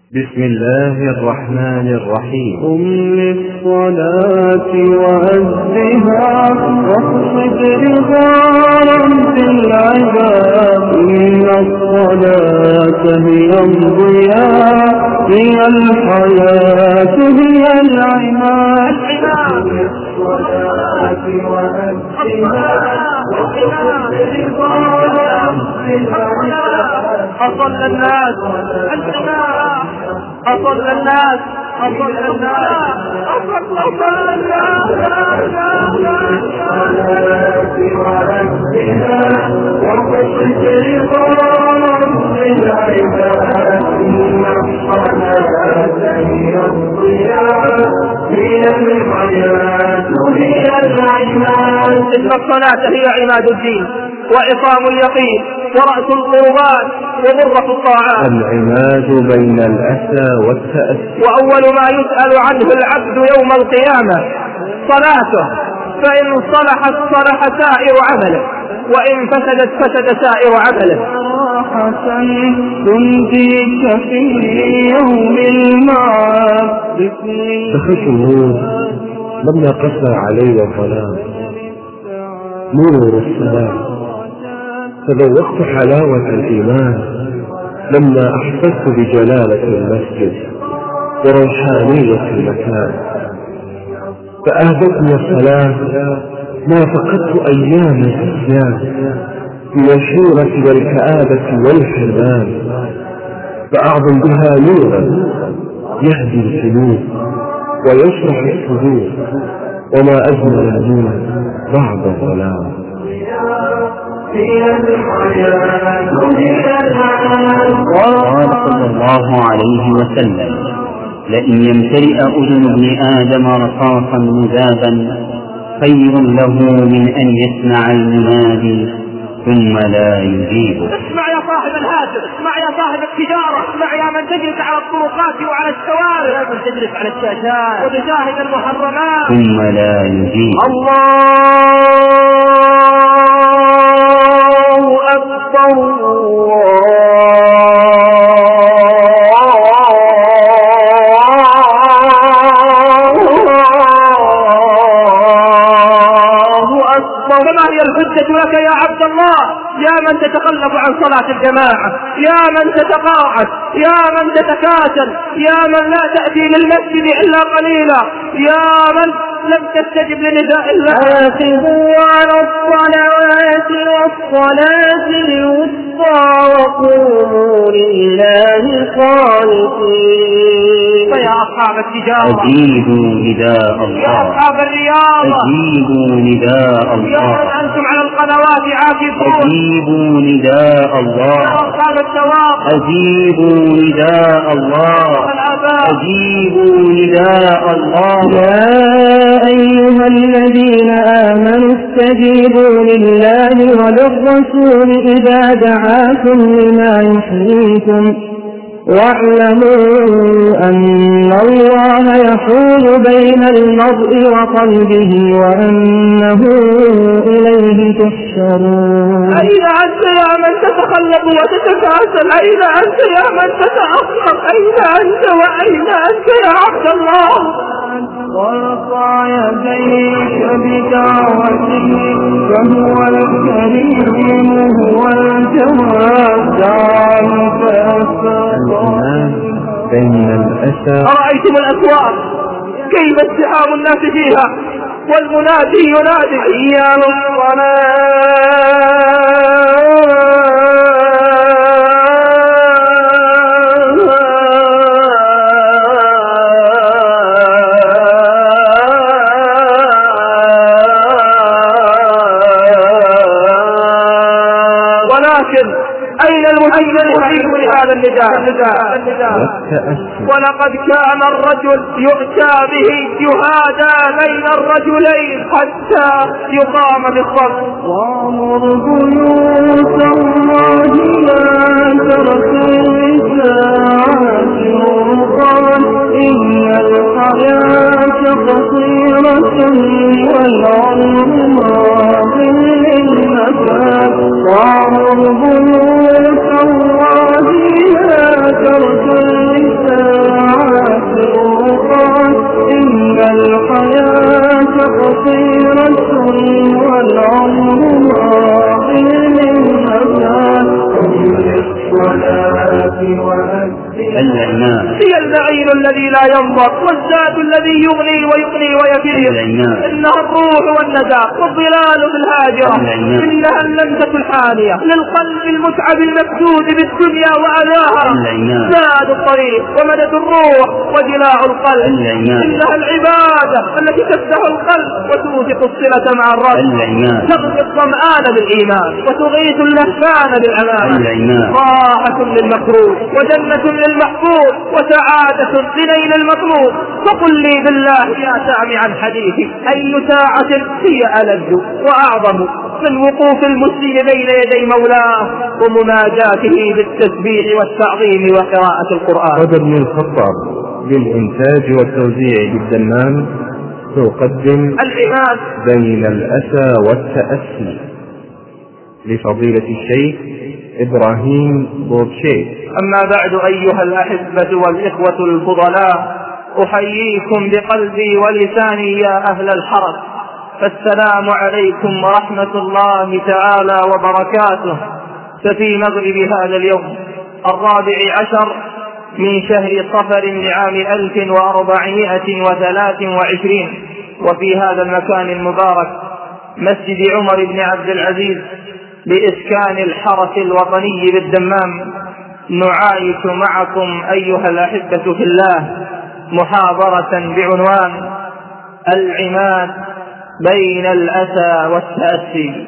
بسم الله الرحمن الرحيم. قم للصلاة وأزها واخفض رضا بالعباد، إن الصلاة هي الضياء، هي الحياة، هي العماد. للصلاة وأزها واخفض رضا بالعباد. أصل الناس الجماعة، أصل الناس، أصل الناس، أصل الناس. إن الصلاة هي عماد الدين وعصام اليقين ورأس القربات وضرة الطاعات، العماد بين الأسى والتأسي، وأول ما يسأل عنه العبد يوم القيامة صلاته، فإن صلحت صلح سائر عمله، وإن فسدت فسد سائر عمله. تنجيك في يوم المعاد. فخش النور لما قسى علي الظلام، نور السلام تذوقت حلاوة الإيمان، لما أحسست بجلالة المسجد وروحانية المكان، فأهدتني الصلاة ما فقدت أيام الإسلام من الحيرة والكآبة والحرمان، فأعظم بها نورا يهدي القلوب ويشرح الصدور، وما أجمل النور بعد الظلام. قال صلى الله عليه وسلم: لئن يمتلئ أذن ابن آدم رصاصا مذابا خير له من أن يسمع المنادي ثم لا يجيبه. اسمع يا صاحب الهاتف، اسمع يا صاحب التجارة، اسمع يا من تجلس على الطرقات وعلى الشوارع، يا من تجلس على الشاشات وتشاهد المحرمات ثم لا يجيب. الله أكبر. فما هي الحجة لك يا عبد الله يا من تتخلف عن صلاة الجماعة، يا من تتقاعد، يا من تتكاسل، يا من لا تأتي للمسجد إلا قليلا، يا من لم تستجب لنداء الله؟ حافظوا على الصلوات والصلاة الوسطى وقوموا لله قانتين. فيا أصحاب التجارة أجيبوا نداء الله، يا أصحاب الرياضة أجيبوا نداء الله، يا من أنتم على القنوات عاكفون، أجيبوا نداء الله، يا أصحاب التواقع أجيبوا نداء الله، أجيبوا نداء الله. يا أيها الذين آمنوا استجيبوا لله وللرسول إذا دعاكم لما يحييكم، واعلموا أن الله يحول بين المرء وقلبه وأنه إليه تحشرون. أين أنت يا من تتخلف وتتكاسل؟ أين أنت يا من تتأخر؟ أين أنت وأين أنت يا عبد الله؟ وارفع يديك بدعوته فهو الكريم هو الجواد دعاك الإيمان بين الأسى. أرأيتم الأسواق كيف ازدحام الناس فيها والمنادي ينادي حي على أين المحيط لهذا النداء؟ ولقد كان الرجل يؤتى به يهادى بين الرجلين حتى يقام بالصف. وامر بيوت الله لا تركوا ساعات الرقان، إن الحياة قصيرة والعمر ماض للمكان. وامر بيوت الله لا تركوا والعمر باقي من أمان للصلاة العنان هي المعين الذي لا ينضب والزاد الذي يغني ويقني ويفيد إنها الروح والندى والظلال بالهاجرة إنها اللمسة الحانية للقلب المتعب المكدود بالدنيا وأذاها زاد الطريق ومدد الروح وجلاء القلب إنها العبادة التي تفتح القلب وتوثق الصلة مع الرب تغذي الظمآن بالإيمان وتغيث اللهفان بالأمان راحة للمكروه وجنة للمحبوب وسعادة لنيل المطلوب. فقل لي بالله يا سامعا حديثي أي ساعة هي ألذ وأعظم من وقوف المسلم بين يدي مولاه ومناجاته بالتسبيح والتعظيم وقراءة القرآن. قدر من الخطاب للإنتاج والتوزيع بالدمام تقدم العماد بين الأسى والتأسي لفضيلة الشيخ إبراهيم بورشيخ. أما بعد أيها الأحبة والإخوة الفضلاء أحييكم بقلبي ولساني يا أهل الحرم فالسلام عليكم ورحمة الله تعالى وبركاته. ففي مغرب هذا اليوم 14 من شهر صفر لعام 1423 وفي هذا المكان المبارك مسجد عمر بن عبد العزيز بإسكان الحرس الوطني بالدمام نعايش معكم أيها الأحبة في الله محاضرة بعنوان العماد بين الأسى والتأسي.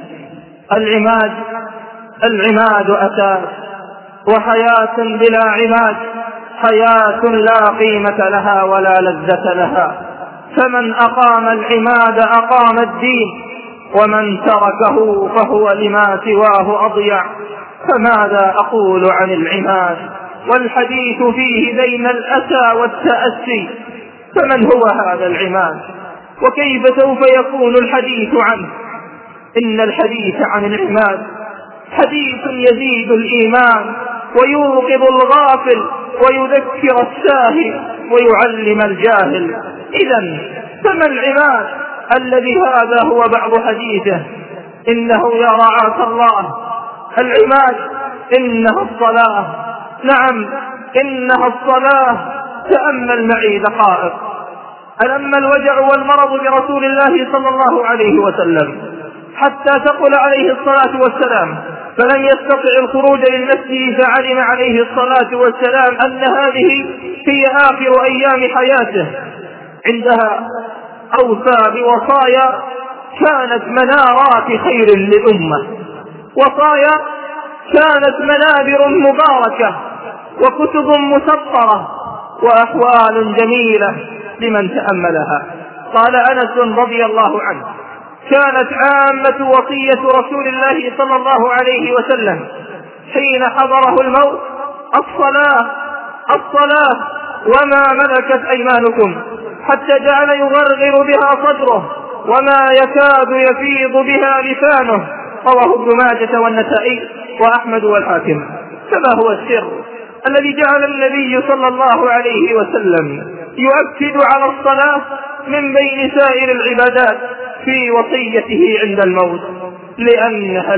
العماد أساس وحياة بلا عماد حياة لا قيمة لها ولا لذة لها. فمن أقام العماد أقام الدين ومن تركه فهو لما سواه أضيع. فماذا أقول عن العماد والحديث فيه بين الأسى والتأسي؟ فمن هو هذا العماد وكيف سوف يكون الحديث عنه؟ إن الحديث عن العماد حديث يزيد الإيمان ويوقظ الغافل ويذكر الساهي ويعلم الجاهل. إذن فما العماد الذي هذا هو بعض حديثه؟ إنه يا رعاة الله العماد إنها الصلاة. نعم إنها الصلاة. تأمل معي دقائق. ألم الوجع والمرض برسول الله صلى الله عليه وسلم حتى تقول عليه الصلاة والسلام فلن يستطيع الخروج للمسجد فعلم عليه الصلاة والسلام أن هذه هي آخر أيام حياته. عندها أوصى بوصايا كانت منارات خير للأمة، وصايا كانت منابر مباركة وكتب مسطرة وأحوال جميلة لمن تأملها. قال أنس رضي الله عنه كانت عامة وصية رسول الله صلى الله عليه وسلم حين حضره الموت الصلاة وما ملكت أيمانكم، حتى جعل يغرغر بها صدره وما يكاد يفيض بها لسانه. رواه ابن ماجه والنسائي وأحمد والحاكم. فما هو السر الذي جعل النبي صلى الله عليه وسلم يؤكد على الصلاة من بين سائر العبادات في وصيته عند الموت؟ لأنها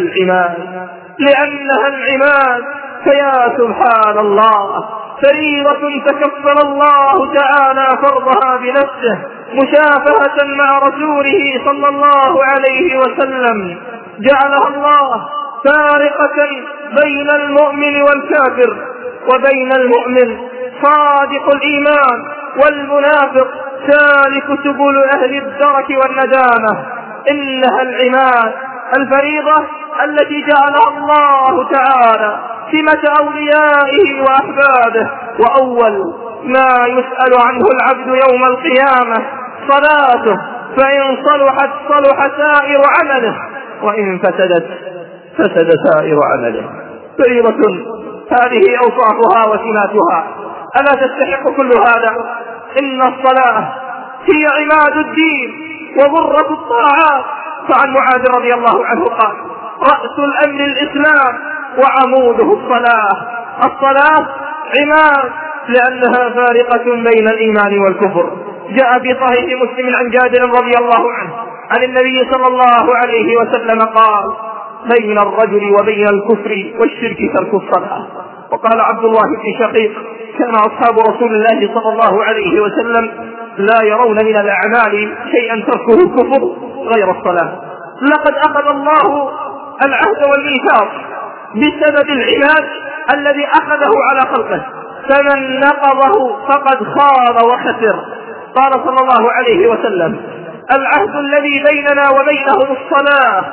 العماد. فيا سبحان الله فريضة تكفل الله تعالى فرضها بنفسه مشافهة مع رسوله صلى الله عليه وسلم، جعلها الله فارقة بين المؤمن والكافر وبين المؤمن صادق الإيمان والمنافق سالك سبل أهل الدرك والندامة. إنها العماد الفريضة التي جعلها الله تعالى سمة أوليائه وأحبابه، وأول ما يسأل عنه العبد يوم القيامة صلاته، فإن صلحت صلح سائر عمله وإن فسدت فسد سائر عمله. فريضة هذه أوصافها وسماتها، ألا تستحق كل هذا؟ إن الصلاة هي عماد الدين وغرة الطاعات. فعن معاذ رضي الله عنه قال رأس الأمر الإسلام وعموده الصلاة عماد لأنها فارقة بين الإيمان والكفر. جاء في صحيح مسلم عن جابر رضي الله عنه عن النبي صلى الله عليه وسلم قال: بين الرجل وبين الكفر والشرك ترك الصلاة. وقال عبد الله بن شقيق: كان أصحاب رسول الله صلى الله عليه وسلم لا يرون من الأعمال شيئا تركه الكفر غير الصلاة. لقد أخذ الله العهد والميثاق بسبب العباد الذي أخذه على خلقه، فمن نقضه فقد خاب وخسر. قال صلى الله عليه وسلم: العهد الذي بيننا وبينهم الصلاة،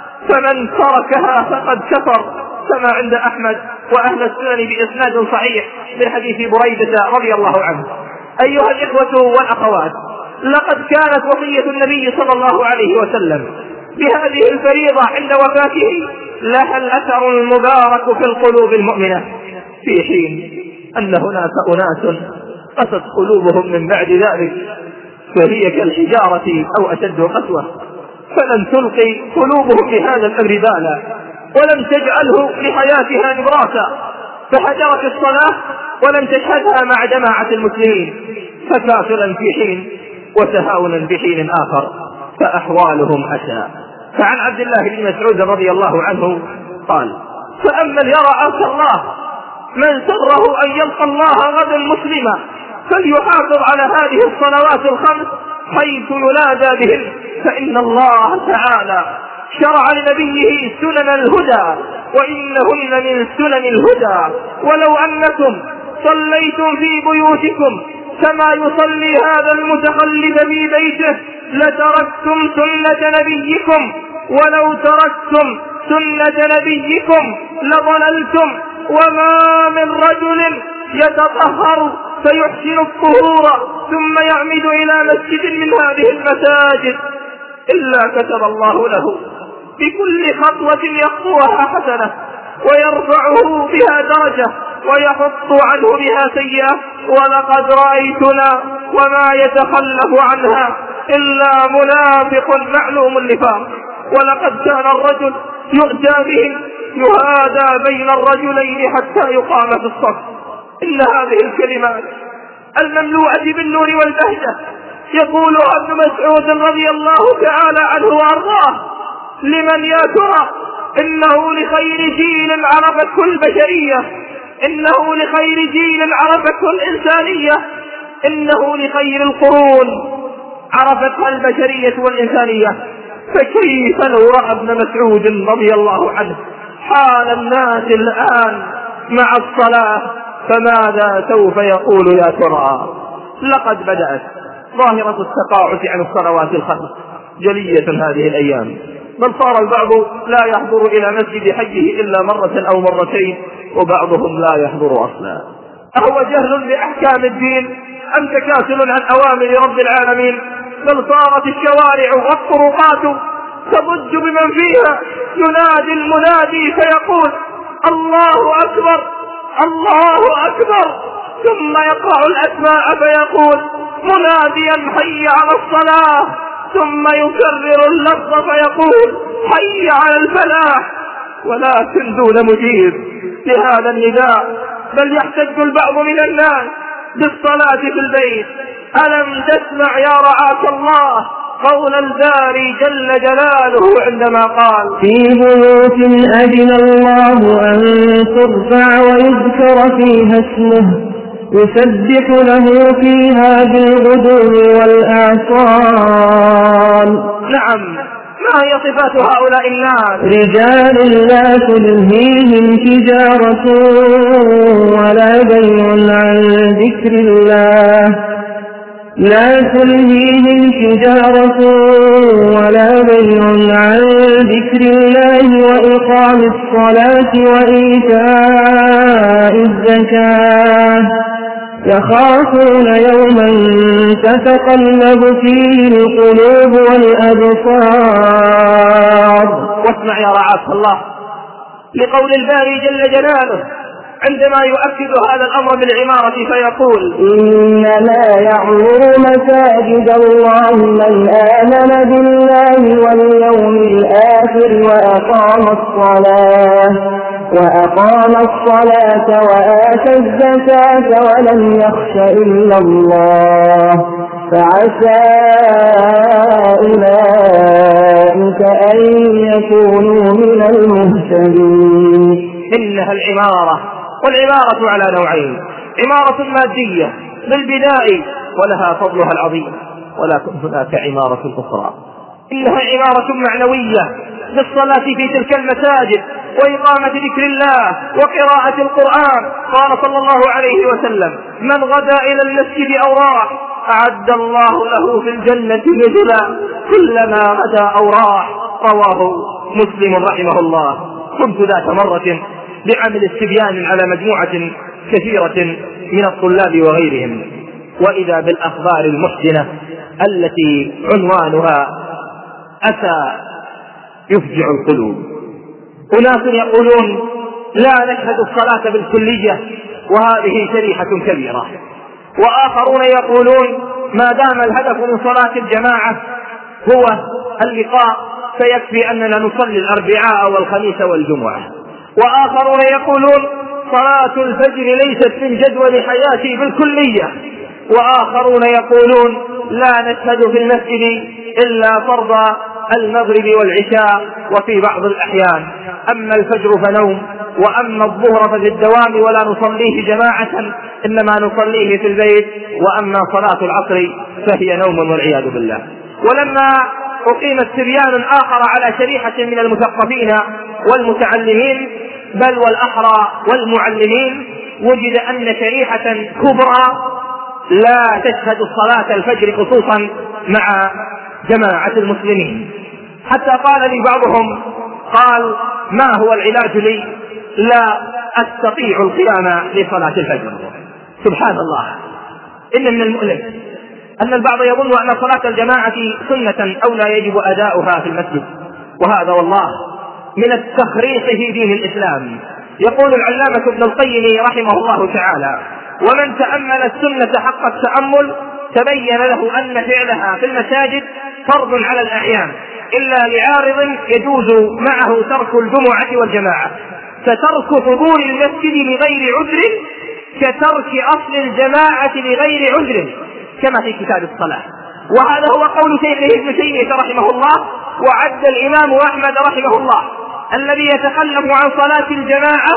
فمن تركها فقد كفر، كما عند أحمد وأهل السنن بإسناد صحيح من حديث بريدة رضي الله عنه. أيها الإخوة والأخوات، لقد كانت وصية النبي صلى الله عليه وسلم بهذه الفريضة عند وفاته لها الأثر المبارك في القلوب المؤمنة، في حين أن هناك أناس قست قلوبهم من بعد ذلك فهي كالحجارة أو أشد قسوة، فلم تلقي قلوبهم بهذا الأمر بالا ولم تجعله لحياتها نبراسا، فهجرت الصلاة ولم تشهدها مع جماعة المسلمين، تكاسلا في حين وتهاونا في حين آخر، فأحوالهم أشى. فعن عبد الله بن مسعود رضي الله عنه قال: فأمن يرى عسى الله من سره أن يلقى الله غدا مسلما فليحافظ على هذه الصلوات الخمس حيث ينادى بهن، فإن الله تعالى شرع لنبيه سنن الهدى وإنهن من سنن الهدى، ولو أنكم صليتم في بيوتكم كما يصلي هذا المتخلف في بيته لتركتم سنة نبيكم، ولو تركتم سنة نبيكم لضللتم. وما من رجل يتطهر فيحسن الطهور ثم يعمد إلى مسجد من هذه المساجد إلا كتب الله له بكل خطوة يخطوها حسنة ويرفعه بها درجة ويحط عنه بها سيئة، ولقد رأيتنا وما يتخلف عنها إلا منافق معلوم النفاق. ولقد كان الرجل يؤتى به يهادى بين الرجلين حتى يقام في الصف. إن هذه الكلمات المملوءة بالنور والبهجة يقولها ابن مسعود رضي الله تعالى عنه وأرضاه لمن يا ترى؟ إنه لخير جيل عرفته البشرية، إنه لخير جيل عرفته الإنسانية، إنه لخير القرون عرفتها البشرية والإنسانية. فكيف لو رأى ابن مسعود رضي الله عنه حال الناس الآن مع الصلاة فماذا سوف يقول يا ترى؟ لقد بدأت ظاهرة التقاعس عن الصلوات الخمس جلية هذه الأيام، بل صار البعض لا يحضر إلى مسجد حجه إلا مرة أو مرتين، وبعضهم لا يحضر أصلا. أهو جهل بأحكام الدين أم تكاسل عن أوامر رب العالمين؟ بل صارت الشوارع والطرقات تضج بمن فيها، ينادي المنادي فيقول: الله أكبر الله أكبر، ثم يقرأ الأسماء فيقول مناديا: حي على الصلاة، ثم يكرر اللفظ فيقول: حي على الفلاح، ولكن دون مجيب لهذا النداء. بل يحتج البعض من الناس بالصلاة في البيت. ألم تسمع يا رعاك الله قول الباري جل جلاله عندما قال: في بيوت أذن الله أن ترفع ويذكر فيها اسمه يسبح له فيها بالغدو والآصال. نعم، ما هي صفات هؤلاء الناس؟ رجال لا تلهيهم تجارة ولا بيع عن ذكر الله، لا تلهيهم تجارة ولا بيع عن ذكر الله وإقام الصلاة وإيتاء الزكاة يخافون يوما تتقلب فيه القلوب والأبصار. واسمع يا رعاك الله لقول الباري جل جلاله عندما يؤكد هذا الأمر بالعمارة فيقول: إنما يعمر مساجد الله من آمن بالله واليوم الآخر وأقام الصلاة وأقام الصلاة وآتى الزكاة ولم يخش إلا الله فعسى أولئك أن يكونوا من المهتدين. إنها العمارة، والعمارة على نوعين: عمارة مادية بالبناء ولها فضلها العظيم، ولكن هناك عمارة أخرى إنها عمارة معنوية بالصلاة في تلك المساجد وإقامة ذكر الله وقراءة القرآن. قال صلى الله عليه وسلم: من غدا إلى المسجد أو راح أعد الله له في الجنة نزلا كلما غدا أو راح. رواه مسلم رحمه الله. كنت ذات مرة بعمل استبيان على مجموعة كثيرة من الطلاب وغيرهم، وإذا بالأخبار المحزنة التي عنوانها أتى يفجع القلوب. أناس يقولون لا نشهد الصلاة بالكلية وهذه شريحة كبيرة، وآخرون يقولون ما دام الهدف من صلاة الجماعة هو اللقاء فيكفي أننا نصلي الأربعاء والخميس والجمعة، وآخرون يقولون صلاة الفجر ليست من جدول حياتي بالكلية، وآخرون يقولون لا نشهد في المسجد إلا فرض المغرب والعشاء وفي بعض الأحيان، أما الفجر فنوم، وأما الظهر ففي الدوام ولا نصليه جماعة إنما نصليه في البيت، وأما صلاة العصر فهي نوم والعياذ بالله. ولما أقيم استبيان آخر على شريحة من المثقفين والمتعلمين بل والأحرى والمعلمين وجد أن شريحة كبرى لا تشهد صلاة الفجر خصوصا مع جماعة المسلمين، حتى قال لي بعضهم قال ما هو العلاج لي؟ لا أستطيع القيام لصلاة الفجر. سبحان الله، إن من المؤلم أن البعض يظن أن صلاة الجماعة سنة أو لا يجب أداؤها في المسجد، وهذا والله من التخريص في دين الإسلام. يقول العلامة ابن القيم رحمه الله تعالى: ومن تأمل السنة حق التأمل تبين له أن فعلها في المساجد فرض على الأعيان إلا لعارض يجوز معه ترك الجمعة والجماعة، فترك حضور المسجد لغير عذر كترك أصل الجماعة لغير عذر كما في كتاب الصلاة. وهذا هو قول شيخه ابن تيمية رحمه الله. وعد الإمام أحمد رحمه الله الذي يتخلف عن صلاة الجماعة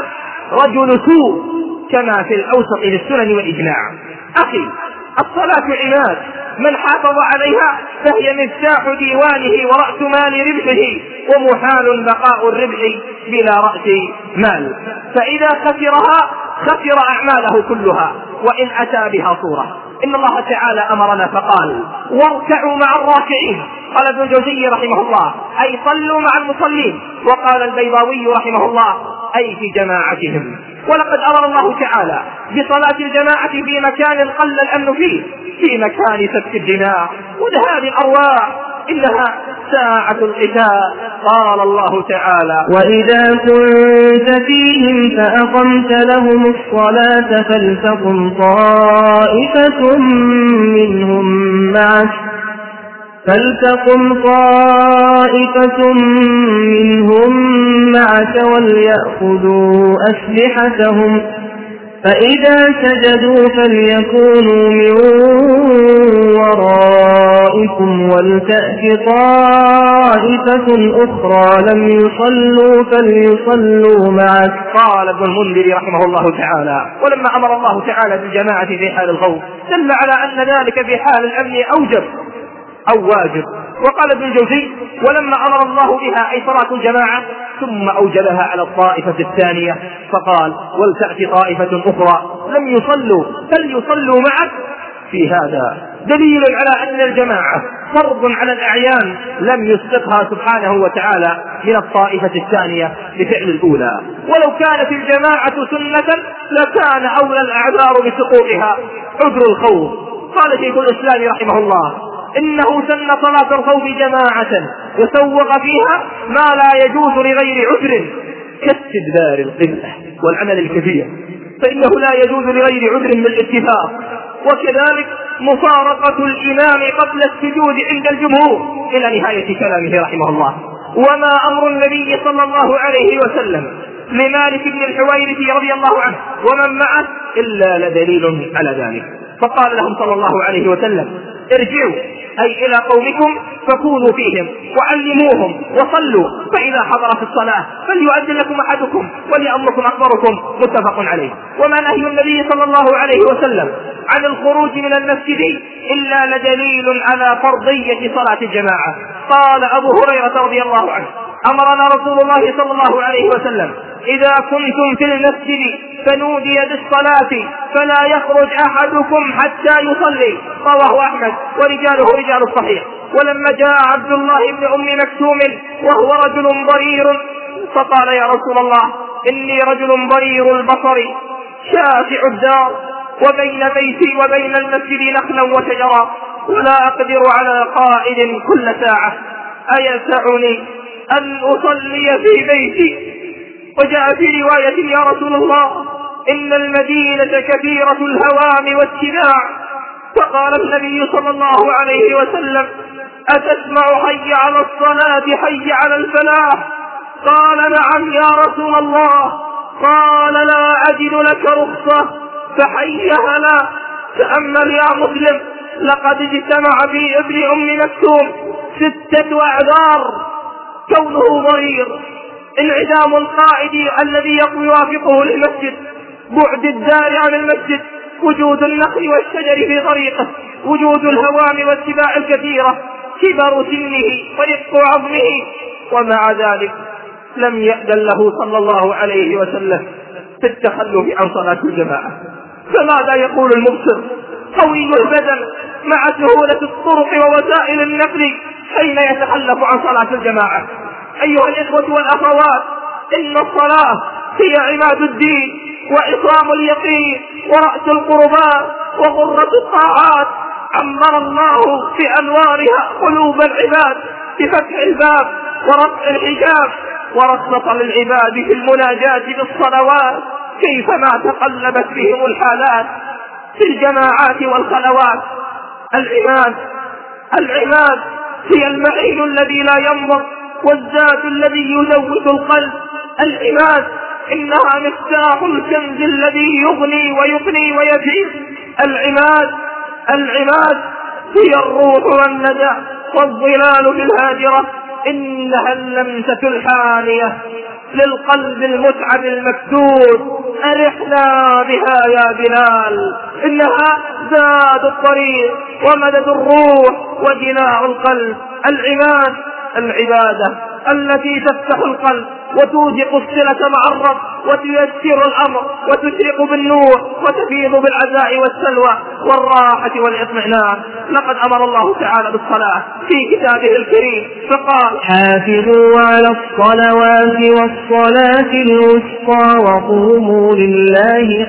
رجل سوء كما في الأوسط للسنن والإجماع. أخي، الصلاة عماد، من حافظ عليها فهي مفتاح ديوانه ورأس مال ربحه، ومحال بقاء الربح بلا رأس مال، فإذا خسرها خسر أعماله كلها وإن أتى بها صورة. إن الله تعالى أمرنا فقال: واركعوا مع الراكعين. قال ابن الجوزي رحمه الله: أي صلوا مع المصلين. وقال البيضاوي رحمه الله: أي في جماعتهم. ولقد أمر الله تعالى بصلاة الجماعة في مكان قل الأمن فيه، في مكان سفك الدماء وذهاب الأرواح، إنها ساعة القتال. قال الله تعالى: وإذا كنت فيهم فأقمت لهم الصلاة فلتقم طائفة منهم معك وليأخذوا أسلحتهم، فإذا سجدوا فليكونوا من ورائكم ولتأت طائفة أخرى لم يصلوا فليصلوا معك. قال ابن المنذر رحمه الله تعالى: ولما أمر الله تعالى بالجماعة في حال الخوف دل على أن ذلك في حال الأمن أوجب أو واجب. وقال ابن الجوزي: ولما أمر الله بها أي صلاة الجماعة ثم أوجبها على الطائفة الثانية فقال: ولتأتي طائفة أخرى لم يصلوا فليصلوا معك. في هذا دليل على أن الجماعة فرض على الأعيان لم يسقطها سبحانه وتعالى من الطائفة الثانية بفعل الأولى. ولو كانت الجماعة سنة لكان أولى الأعذار بسقوطها عذر الخوف. قال شيخ الإسلام رحمه الله: إنه سن صلاة الخوف جماعة وسوق فيها ما لا يجوز لغير عذر كاستدبار القبلة والعمل الكثير، فإنه لا يجوز لغير عذر بالاتفاق. وكذلك مفارقة الإمام قبل السجود عند الجمهور إلى نهاية كلامه رحمه الله. وما أمر النبي صلى الله عليه وسلم لمالك بن الحويرث رضي الله عنه ومن معه إلا لدليل على ذلك. فقال لهم صلى الله عليه وسلم: ارجعوا أي إلى قومكم فكونوا فيهم وعلموهم وصلوا، فإذا حضرت الصلاة فليؤذن لكم أحدكم وليأمكم أكبركم. متفق عليه. وما نهي النبي صلى الله عليه وسلم عن الخروج من المسجد إلا لدليل على فرضية صلاة الجماعة. قال أبو هريرة رضي الله عنه: أمرنا رسول الله صلى الله عليه وسلم إذا كنتم في المسجد فنودي بالصلاة فلا يخرج أحدكم حتى يصلي. رواه أحمد ورجاله رجال الصحيح. ولما جاء عبد الله بن أم مكتوم وهو رجل ضرير فقال: يا رسول الله إني رجل ضرير البصر شاسع الدار وبين بيتي وبين المسجد نخلا وشجرا ولا أقدر على قائد كل ساعة، أيسعني أن أصلي في بيتي؟ وجاء في رواية: يا رسول الله إن المدينة كثيرة الهوام والسباع. فقال النبي صلى الله عليه وسلم: أتسمع حي على الصلاة حي على الفلاح؟ قال: نعم يا رسول الله. قال: لا أجد لك رخصة فحيها لا. تأمل يا مسلم، لقد اجتمع في ابن أم مكتوم 6 أعذار: كونه ضرير، انعدام القائد الذي يوافقه للمسجد، بعد الدار عن المسجد، وجود النخل والشجر في طريقه، وجود الهوام والسباع الكثيرة، كبر سنه ورق عظمه. ومع ذلك لم يأذن له صلى الله عليه وسلم في التخلف عن صلاة الجماعة. فماذا يقول المبصر قوي البدن مع سهولة الطرق ووسائل النقل حين يتخلف عن صلاة الجماعة؟ أيها الإخوة والأخوات، إن الصلاة هي عماد الدين وعصام اليقين ورأس القربات وغرة الطاعات. عمر الله بأنوارها قلوب العباد بفتح الباب ورفع الحجاب، ورخص للعباد في المناجاة بالصلوات كيفما تقلبت بهم الحالات في الجماعات والخلوات. العماد هي المعين الذي لا ينضب والزاد الذي يزود القلب. العماد إنها مفتاح الكنز الذي يغني ويقني ويفيض. العماد هي الروح والندى والظلال في الهاجرة. إنها اللمسة الحانية للقلب المتعب المكسود، أرحنا بها يا بلال. إنها زاد الطريق ومدد الروح وجلاء القلب. العماد العبادة التي تفتح القلب وتوثق الصلة مع الرب وتيسر الأمر وتشرق بالنور وتفيض بالعزاء والسلوى والراحة والاطمئنان. لقد أمر الله تعالى بالصلاة في كتابه الكريم فقال: حافظوا على الصلوات والصلاة الوسطى وقوموا لله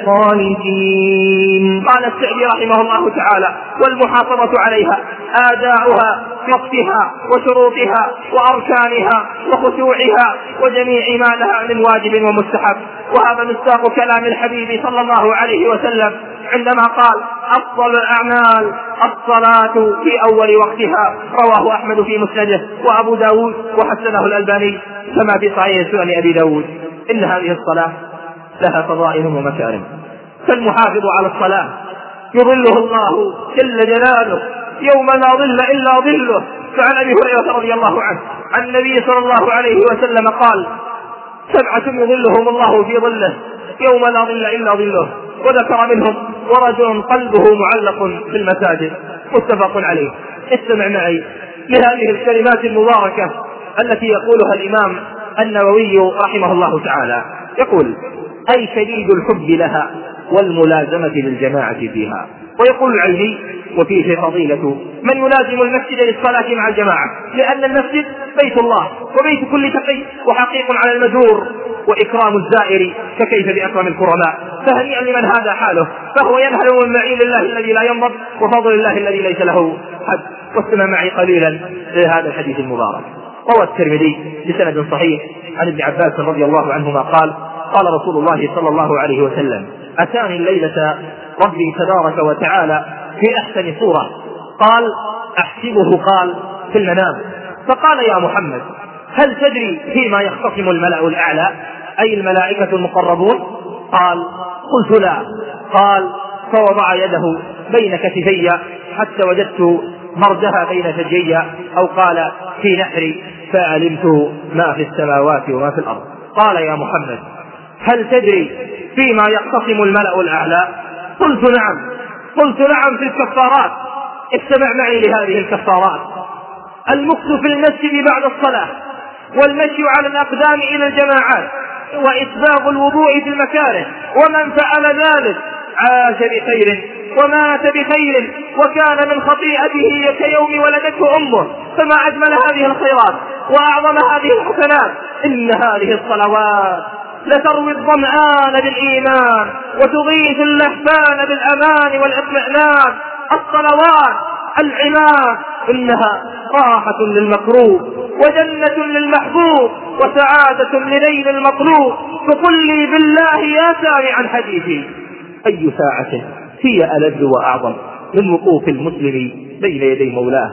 قانتين. قال السعدي رحمه الله تعالى: والمحافظة عليها آداؤها بوقتها وشروطها وأركانها وخشوعها وجميع ما لها من واجب ومستحب. وهذا مصداق كلام الحبيب صلى الله عليه وسلم عندما قال: أفضل الأعمال الصلاة في أول وقتها. رواه أحمد في مسنده وأبو داود وحسنه الألباني كما في صحيح سنن أبي داود. إن هذه الصلاة لها فضائل ومكارم، فالمحافظ على الصلاة يظله الله جل جلاله يوم لا ظل إلا ظله. فعن أبي هريرة رضي الله عنه عن النبي صلى الله عليه وسلم قال: 7 يظلهم الله في ظله يوم لا ظل إلا ظله، وذكر منهم: ورجل قلبه معلق في المساجد. متفق عليه. استمع معي لهذه الكلمات المباركة التي يقولها الإمام النووي رحمه الله تعالى. يقول: أي شديد الحب لها والملازمة للجماعة فيها. ويقول العيني: وفيه فضيلة من يلازم المسجد للصلاة مع الجماعة، لأن المسجد بيت الله وبيت كل تقي وحقيق على المزور، وإكرام الزائر ككيف بأكرم الكرماء. فهنيئا لمن هذا حاله، فهو ينهل من معين الله الذي لا ينضب وفضل الله الذي ليس له حد. واستمع معي قليلا لهذا الحديث المبارك. روى الترمذي بسند صحيح عن ابن عباس رضي الله عنهما قال: قال رسول الله صلى الله عليه وسلم: أتاني الليلة ربي تبارك وتعالى في أحسن صورة. قال: أحسبه قال في المنام. فقال: يا محمد هل تدري فيما يختصم الملأ الأعلى؟ أي الملائكة المقربون؟ قال قلت لا. قال فوضع يده بين كتفي حتى وجدت مرجها بين ثديي، أو قال في نحري، فعلمت ما في السماوات وما في الأرض. قال يا محمد هل تدري فيما يختصم الملأ الأعلى؟ قلت نعم في الكفارات. استمع معي لهذه الكفارات: المكث في المسجد بعد الصلاة، والمشي على الأقدام إلى الجماعات، وإسباغ الوضوء في المكاره. ومن فعل ذلك عاش بخير ومات بخير، وكان من خطيئته كيوم ولدته أمه. فما أجمل هذه الخيرات وأعظم هذه الحسنات. إن هذه الصلوات لتروي الظمآن بالإيمان وتغيث اللهفان بالأمان والإطمئنان. الصلوات العماد إنها راحة للمكروه وجنة للمحبوب وسعادة لنيل المطلوب. فقل لي بالله يا سامعا حديثي، أي ساعة هي ألذ وأعظم من وقوف المسلم بين يدي مولاه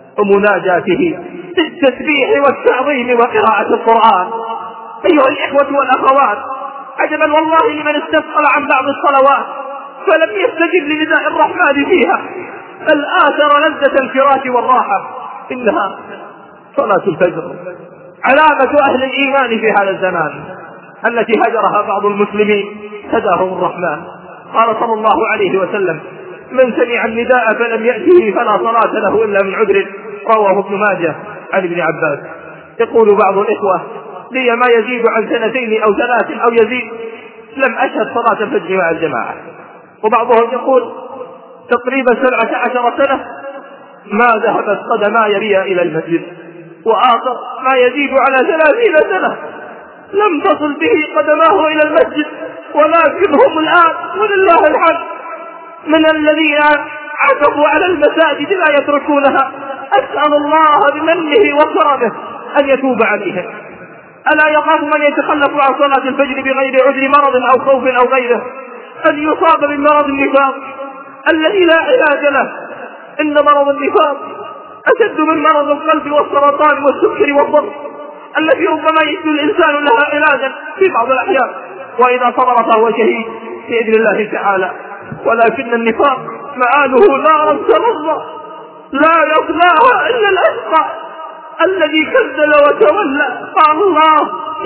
ومناجاته بالتسبيح والتعظيم وقراءة القرآن. أيها الإخوة والأخوات، عجبا والله لمن استثقل عن بعض الصلوات فلم يستجب لنداء الرحمن فيها، بل آثر لذة الفراش والراحة. إنها صلاة الفجر، علامة أهل الإيمان في هذا الزمان التي هجرها بعض المسلمين هداهم الرحمن. قال صلى الله عليه وسلم: من سمع النداء فلم يأته فلا صلاة له إلا من عذر. رواه ابن ماجه عن ابن عباس. يقول بعض الإخوة: لي ما يزيد عن 2 أو 3 أو يزيد لم أشهد صلاة الفجر مع الجماعة. وبعضهم يقول: تقريبا 17 سنة ما ذهبت قدماي بي إلى المسجد، وآخر ما يزيد على 30 سنة لم تصل به قدماه إلى المسجد، ولكن هم الآن ولله الحمد من الذين عكفوا على المساجد لا يتركونها. أسأل الله بمنه وكرمه أن يتوب عليهم. ألا يخاف من يتخلف عن صلاة الفجر بغير عذر مرض أو خوف أو غيره أن يصاب بمرض النفاق الذي لا علاج له. إن مرض النفاق أشد من مرض القلب والسرطان والسكر والضغط الذي ربما يجد الإنسان لها علاجا في بعض الأحيان، وإذا صبر فهو شهيد بإذن الله تعالى. ولكن النفاق مآله نار تلظى لا يصلاها إلا الأشقى الذي كذب وتولى. قال الله: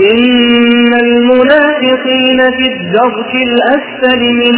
إن المنافقين في الدرك الأسفل من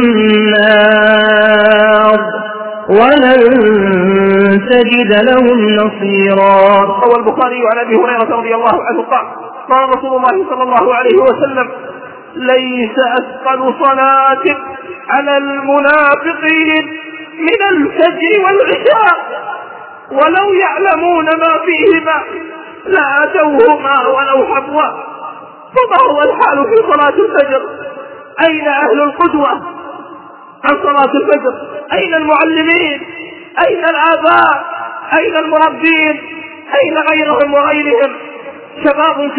النار ولن تجد لهم نصيرا. روى البخاري عن أبي هريرة رضي الله عنه قال رسول الله صلى الله عليه وسلم: ليس أثقل صلاة على المنافقين من الفجر والعشاء، ولو يعلمون ما فيهما لأتوهما ولو حبوا. فما هو الحال في صلاة الفجر؟ أين أهل القدوة عن صلاة الفجر؟ أين المعلمين؟ أين الآباء؟ أين المربين؟ أين غيرهم وغيرهم؟ شباب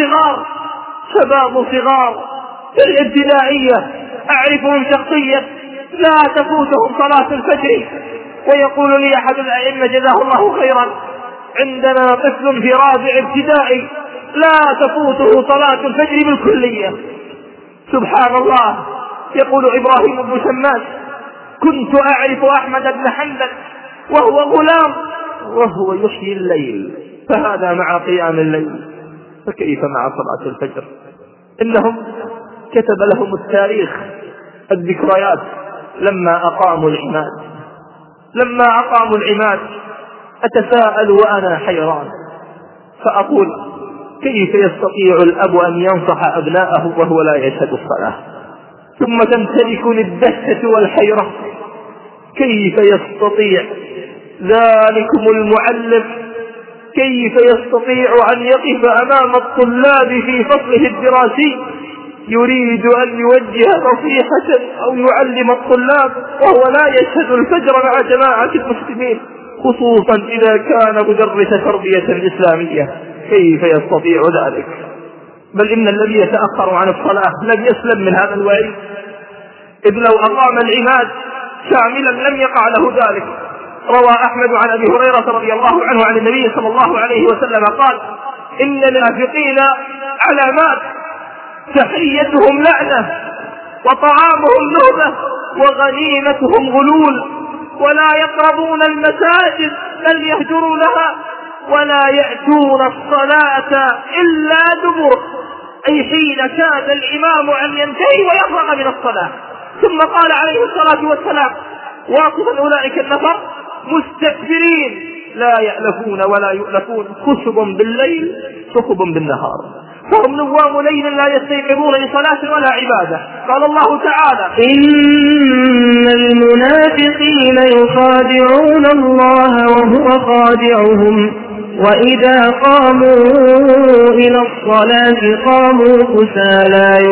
صغار في الابتدائية أعرفهم شخصيا لا تفوتهم صلاة الفجر. ويقول لي أحد الأئمة جزاه الله خيرا: عندنا طفل في رابع ابتدائي لا تفوته صلاة الفجر بالكلية. سبحان الله. يقول إبراهيم بن شماس: كنت أعرف أحمد بن حنبل وهو غلام وهو يحيي الليل، فهذا مع قيام الليل، فكيف مع صلاة الفجر؟ إنهم كتب لهم التاريخ الذكريات لما أقاموا العماد. أتساءل وأنا حيران فأقول: كيف يستطيع الأب أن ينصح أبناءه وهو لا يشهد الصلاة؟ ثم تمتلكني الدهشة والحيرة: كيف يستطيع ذلكم المعلم، كيف يستطيع أن يقف أمام الطلاب في فصله الدراسي يريد أن يوجه نصيحة أو يعلم الطلاب وهو لا يشهد الفجر مع جماعة المسلمين، خصوصا إذا كان مدرس تربية إسلامية؟ كيف يستطيع ذلك؟ بل إن الذي يتأخر عن الصلاة لم يسلم من هذا الوعيد، إذ لو أقام العماد شاملا لم يقع له ذلك. روى أحمد عن أبي هريرة رضي الله عنه عن النبي صلى الله عليه وسلم قال: إن للمنافقين علامات تحيتهم لعنة وطعامهم لهبة وغنيمتهم غلول، ولا يقربون المساجد بل يهجرونها، ولا يأتون الصلاة إلا دبر، أي حين كاد الإمام أن ينتهي ويفرغ من الصلاة. ثم قال عليه الصلاة والسلام واصفا أولئك النفر: مستكبرين لا يألفون ولا يؤلفون، خشب بالليل صخب بالنهار، فهم نوام ليل لا يستيقظون لصلاة ولا عبادة. قال الله تعالى: إن المنافقين يخادعون الله وهو خادعهم وإذا قاموا إلى الصلاة قاموا كسالى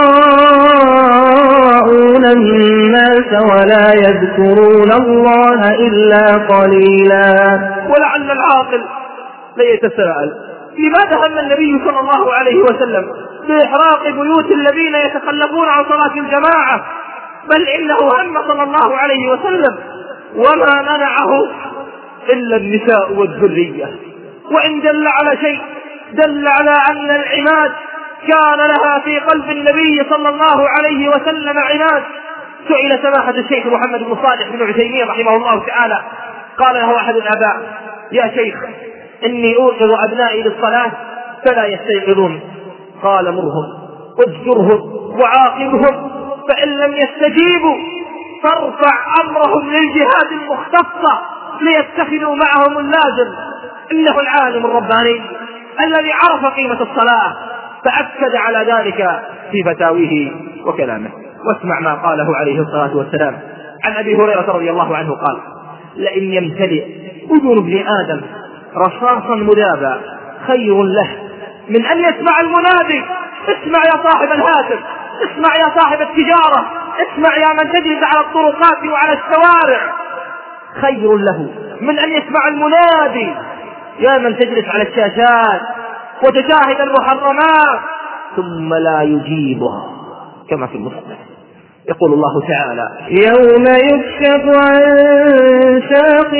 يراءون الناس ولا يذكرون الله إلا قليلا. ولعل العاقل ليتساءل: لماذا هم النبي صلى الله عليه وسلم بإحراق بيوت الذين يتخلفون عن صلاة الجماعة؟ بل إنه هم صلى الله عليه وسلم وما منعه إلا النساء والذرية. وإن دل على شيء دل على أن العماد كان لها في قلب النبي صلى الله عليه وسلم عناد. سئل سماحة الشيخ محمد بن صالح بن عثيمين رحمه الله تعالى، قال له أحد الآباء: يا شيخ، إني أوقظ أبنائي للصلاة فلا يستيقظون. قال: مرهم واجرهم وعاقبهم، فإن لم يستجيبوا فارفع أمرهم للجهاد المختصة ليتخذوا معهم اللازم. إنه العالم الرباني الذي عرف قيمة الصلاة فأكد على ذلك في فتاويه وكلامه. واسمع ما قاله عليه الصلاة والسلام عن أبي هريرة رضي الله عنه قال: لئن يمتلئ أذن ابن آدم رصاصا مذابا خير له من أن يسمع المنادي. اسمع يا صاحب الهاتف، اسمع يا صاحب التجارة، اسمع يا من تجلس على الطرقات وعلى الشوارع، خير له من أن يسمع المنادي. يا من تجلس على الشاشات وتشاهد المحرمات ثم لا يجيبها، كما في المصحف يقول الله تعالى: يوم يكشف عن ساق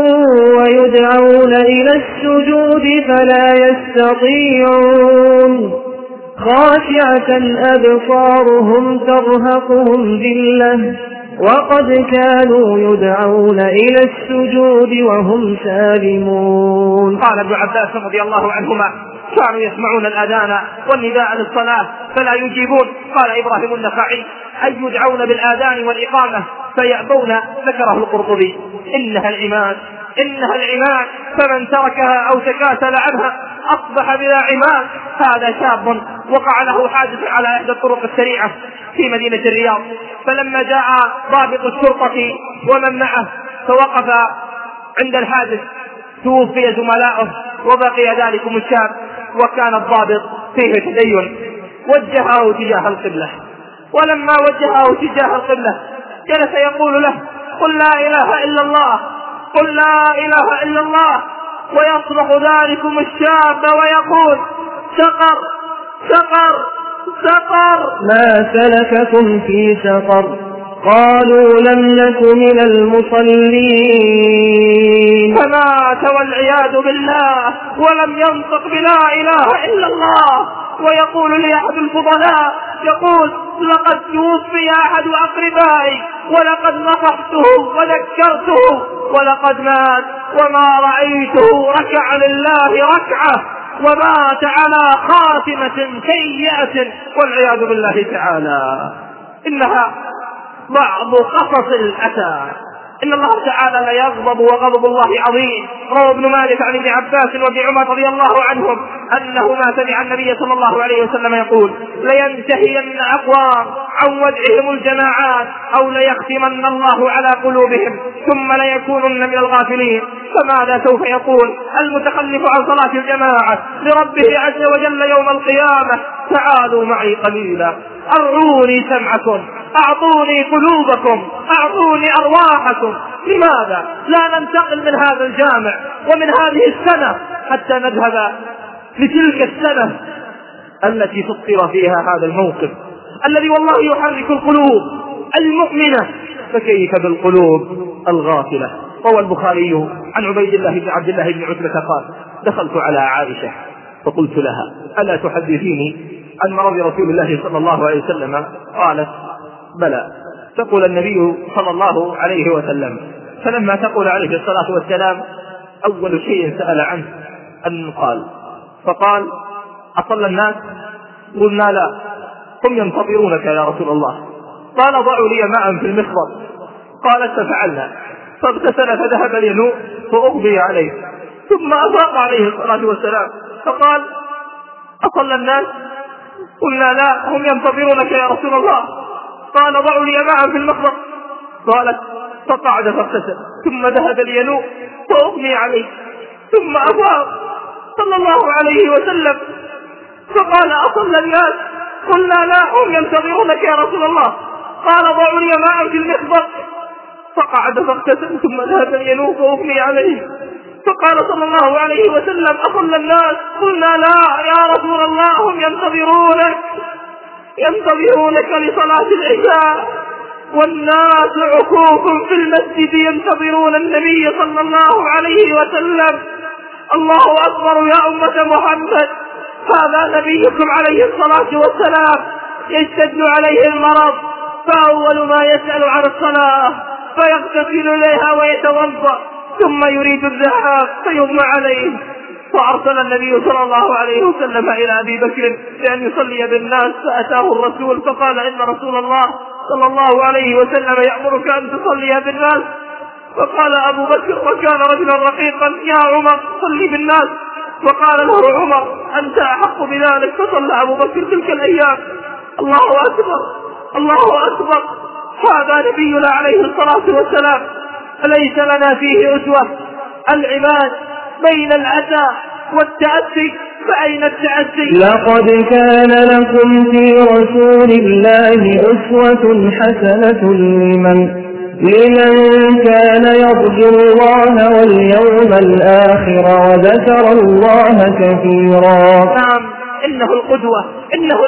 ويدعون إلى السجود فلا يستطيعون، خاشعة أبصارهم ترهقهم ذلة وقد كانوا يدعون إلى السجود وهم سالمون. قال ابن عباس رضي الله عنهما: كانوا يسمعون الأذان والنداء للصلاة فلا يجيبون. قال إبراهيم النخعي: أي يدعون بالآذان والإقامة فيأبون. ذكره القرطبي: إنها العماد، إنها العماد، فمن تركها أو تكاسل عنها أصبح بلا عماد. هذا شاب وقع له حادث على إحدى الطرق السريعة في مدينة الرياض، فلما جاء ضابط الشرطة ومن معه فوقف عند الحادث توفي زملاؤه وبقي ذلكم الشاب، وكان الضابط فيه تدين، وجهه تجاه القبلة. ولما وجهه تجاه القبلة جلس يقول له: قل لا إله إلا الله، قل لا إله إلا الله. ويصرخ ذلكم الشاب ويقول: سقر سقر سقر. ما سلككم في سقر؟ قالوا لم نك من المصلين. فمات والعياذ بالله ولم ينطق بلا إله إلا الله. ويقول لي أحد الفضلاء يقول: لقد توفي أحد أقربائي ولقد نصحته وذكرته ولقد مات وما رأيته ركع لله ركعة، ومات على خاتمة سيئة والعياذ بالله تعالى. إنها بعض قصص الأسى. إن الله تعالى لا يغضب وغضب الله عظيم. روى ابن مالك عن ابن عباس وابن عمر رضي الله عنهم أنهما سمع النبي صلى الله عليه وسلم يقول: لينتهين أقوام عن ودعهم الجماعات أو ليختمن الله على قلوبهم ثم ليكونن من الغافلين. فماذا سوف يقول المتخلف عن صلاة الجماعة لربه عز وجل يوم القيامة: تعالوا معي قليلا، أرعوني سمعكم، أعطوني قلوبكم، أعطوني أرواحكم. لماذا لا ننتقل من هذا الجامع ومن هذه السنة حتى نذهب لتلك السنة التي تطر فيها هذا الموقف الذي والله يحرك القلوب المؤمنة، فكيف بالقلوب الغافلة؟ روى البخاري عن عبيد الله بن عبد الله بن عتبة قال: دخلت على عائشة فقلت لها: ألا تحدثيني عن مرض رسول الله صلى الله عليه وسلم؟ قالت بلى. تقول النبي صلى الله عليه وسلم، فلما تقول عليه الصلاة والسلام أول شيء سأل عنه أن قال، فقال أصلى الناس؟ قلنا لا، هم ينتظرونك يا رسول الله. قال ضعوا لي ماء في المخضر. قالت ففعلنا، فاغتسل فذهب الينوء فأغبي عليه، ثم أفاق عليه الصلاة والسلام فقال أصلى الناس؟ قلنا لا، هم ينتظرونك يا رسول الله. قال ضعوا لي ماء في المخضر. قالت فقعد فاغتسل، ثم ذهب الينوء فأغمي عليه، ثم أفاق صلى الله عليه وسلم فقال أصلى الناس؟ قلنا لا، هم ينتظرونك يا رسول الله. قال ضعوا لي ماء في المخضر. فقعد فاغتسل، ثم ذهب الينوء فأغمي عليه، فقال صلى الله عليه وسلم أصلى الناس؟ قلنا لا يا رسول الله، هم ينتظرونك لصلاة العشاء، والناس عكوف في المسجد ينتظرون النبي صلى الله عليه وسلم. الله أكبر يا أمة محمد، هذا نبيكم عليه الصلاة والسلام يشتد عليه المرض، فأول ما يسأل عن الصلاة فيغتسل إليها ويتوضأ، ثم يريد الذهاب فيغمى عليه. فأرسل النبي صلى الله عليه وسلم إلى أبي بكر بأن يصلي بالناس، فأتاه الرسول فقال إن رسول الله صلى الله عليه وسلم يأمرك أن تصلي بالناس. فقال أبو بكر وكان رجلا رقيقا يا عمر صلي بالناس. وقال له عمر أنت أحق بذلك، فصلى أبو بكر تلك الأيام. الله أكبر الله أكبر، هذا نبينا عليه الصلاة والسلام، أليس لنا فيه أسوة؟ العباد بين الأسى والتأسي، فأين التأسي؟ لقد كان لكم في رسول الله أسوة حسنة لمن كان يرجو الله واليوم الآخر وذكر الله كثيرا. نعم، إنه القدوة، إنه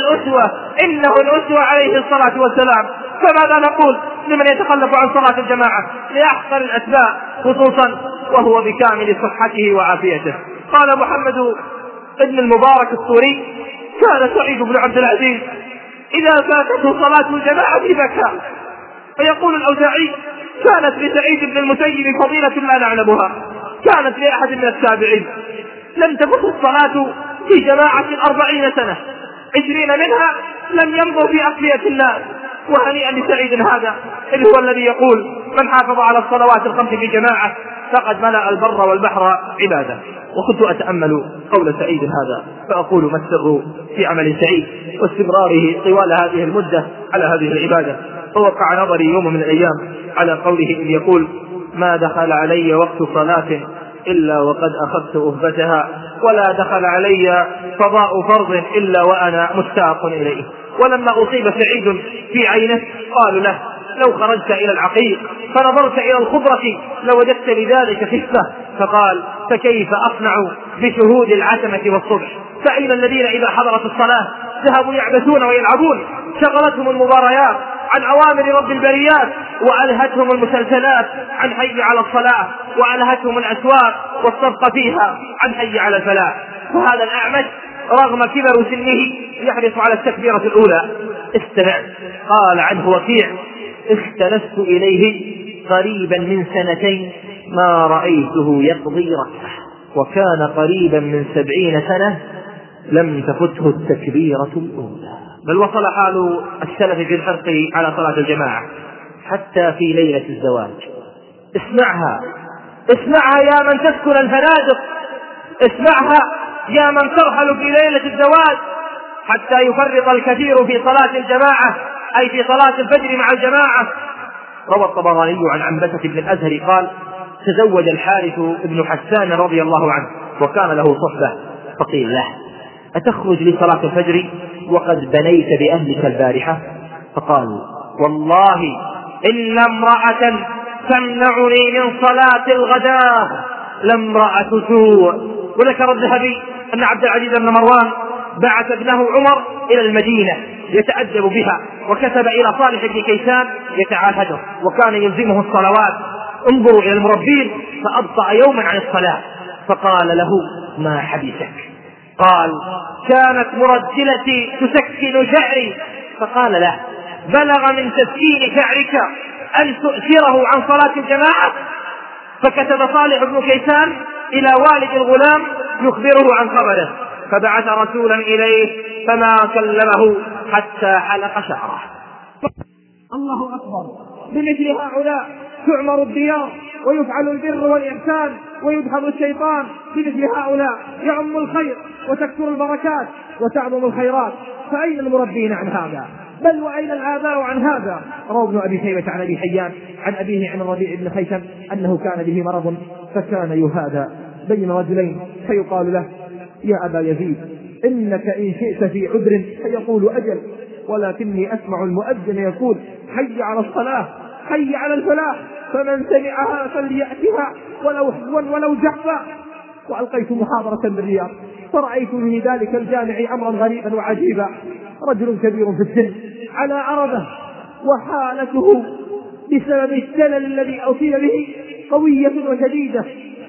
الأسوة عليه الصلاة والسلام. فماذا نقول لمن يتخلف عن صلاة الجماعة لأحقر الأسباب، خصوصا وهو بكامل صحته وعافيته؟ قال محمد ابن المبارك السوري كان سعيد بن عبد العزيز إذا فاتته صلاة الجماعة بكى. فيقول الأوزاعي كانت لسعيد بن المسيب فضيلة لا نعلمها، كانت لأحد من التابعين لم تفت الصلاة في جماعة 40 سنة، 20 منها لم يمضوا في أقفية الناس. وهنيئا لسعيد هذا إذ هو الذي يقول من حافظ على الصلوات الخمس في جماعة فقد ملأ البر والبحر عبادة. وكنت أتأمل قول سعيد هذا فأقول ما السر في عمل سعيد واستمراره طوال هذه المدة على هذه العبادة؟ فوقع نظري يوم من الأيام على قوله إذ يقول ما دخل علي وقت صلاة إلا وقد أخذت أهبتها، ولا دخل علي قضاء فرض إلا وأنا مشتاق إليه. ولما أصيب سعيد في عينه قالوا له لو خرجت إلى العقيق فنظرت إلى الخضرة لوجدت لذلك خفة. فقال فكيف أصنع بشهود العتمة والصبح؟ فأين الذين إذا حضرت الصلاة ذهبوا يعبثون ويلعبون، شغلتهم المباريات عن أوامر رب البريات، وألهتهم المسلسلات عن حي على الصلاة، وألهتهم الأسواق والصفق فيها عن حي على الفلاح. فهذا الأعمش رغم كبر سنه يحرص على التكبيرة الأولى. استمع، قال عنه وكيع اختلست إليه قريبا من 2 ما رأيته يقضي ركعة، وكان قريبا من 70 سنة لم تفته التكبيرة الأولى. بل وصل حال السلف في الحرص على صلاة الجماعة حتى في ليلة الزواج. اسمعها يا من تسكن الفنادق، اسمعها يا من ترحل في ليلة الزواج حتى يفرط الكثير في صلاة الجماعة، أي في صلاة الفجر مع الجماعة. روى الطبراني عن عنبسة بن الأزهر قال تزوج الحارث بن حسان رضي الله عنه وكان له صحبة، فقيل له أتخرج لصلاة الفجر وقد بنيت بأهلك البارحة؟ فقال والله إن امرأة تمنعني من صلاة الغداء لامرأة سوء. وذكر الذهبي أن عبد العزيز بن مروان بعث ابنه عمر إلى المدينة يتأدب بها، وكتب إلى صالح بن كيسان يتعاهده، وكان يلزمه الصلوات. انظروا إلى المربين، فأبطأ يوما عن الصلاة فقال له ما حبسك؟ قال: كانت مرجلتي تسكن شعري. فقال له: بلغ من تسكين شعرك أن تؤثره عن صلاة الجماعة؟ فكتب صالح بن كيسان إلى والد الغلام يخبره عن خبره، فبعث رسولا إليه فما كلمه حتى حلق شعره. الله أكبر! بمثل هؤلاء تعمر الديار ويفعل البر والإحسان ويدحض الشيطان. بمثل هؤلاء يعم الخير وتكثر البركات وتعظم الخيرات. فأين المربين عن هذا؟ بل وأين الآباء عن هذا؟ روى ابن أبي شيبة عن أبي حيان عن أبيه عن الربيع بن خيثم أنه كان به مرض فكان يهادى بين رجلين فيقال له: يا أبا يزيد، إنك إن شئت في عذر فيقول أجل، ولكني أسمع المؤذن يقول: حي على الصلاة، حي على الفلاح، فمن سمعها فليأتها ولو جحفا. وألقيت محاضرة بالرياض فرأيت في ذلك الجامع أمرا غريبا وعجيبا: رجل كبير في السن على عربة وحالته بسبب الشلل الذي أصيب به قوية وشديدة.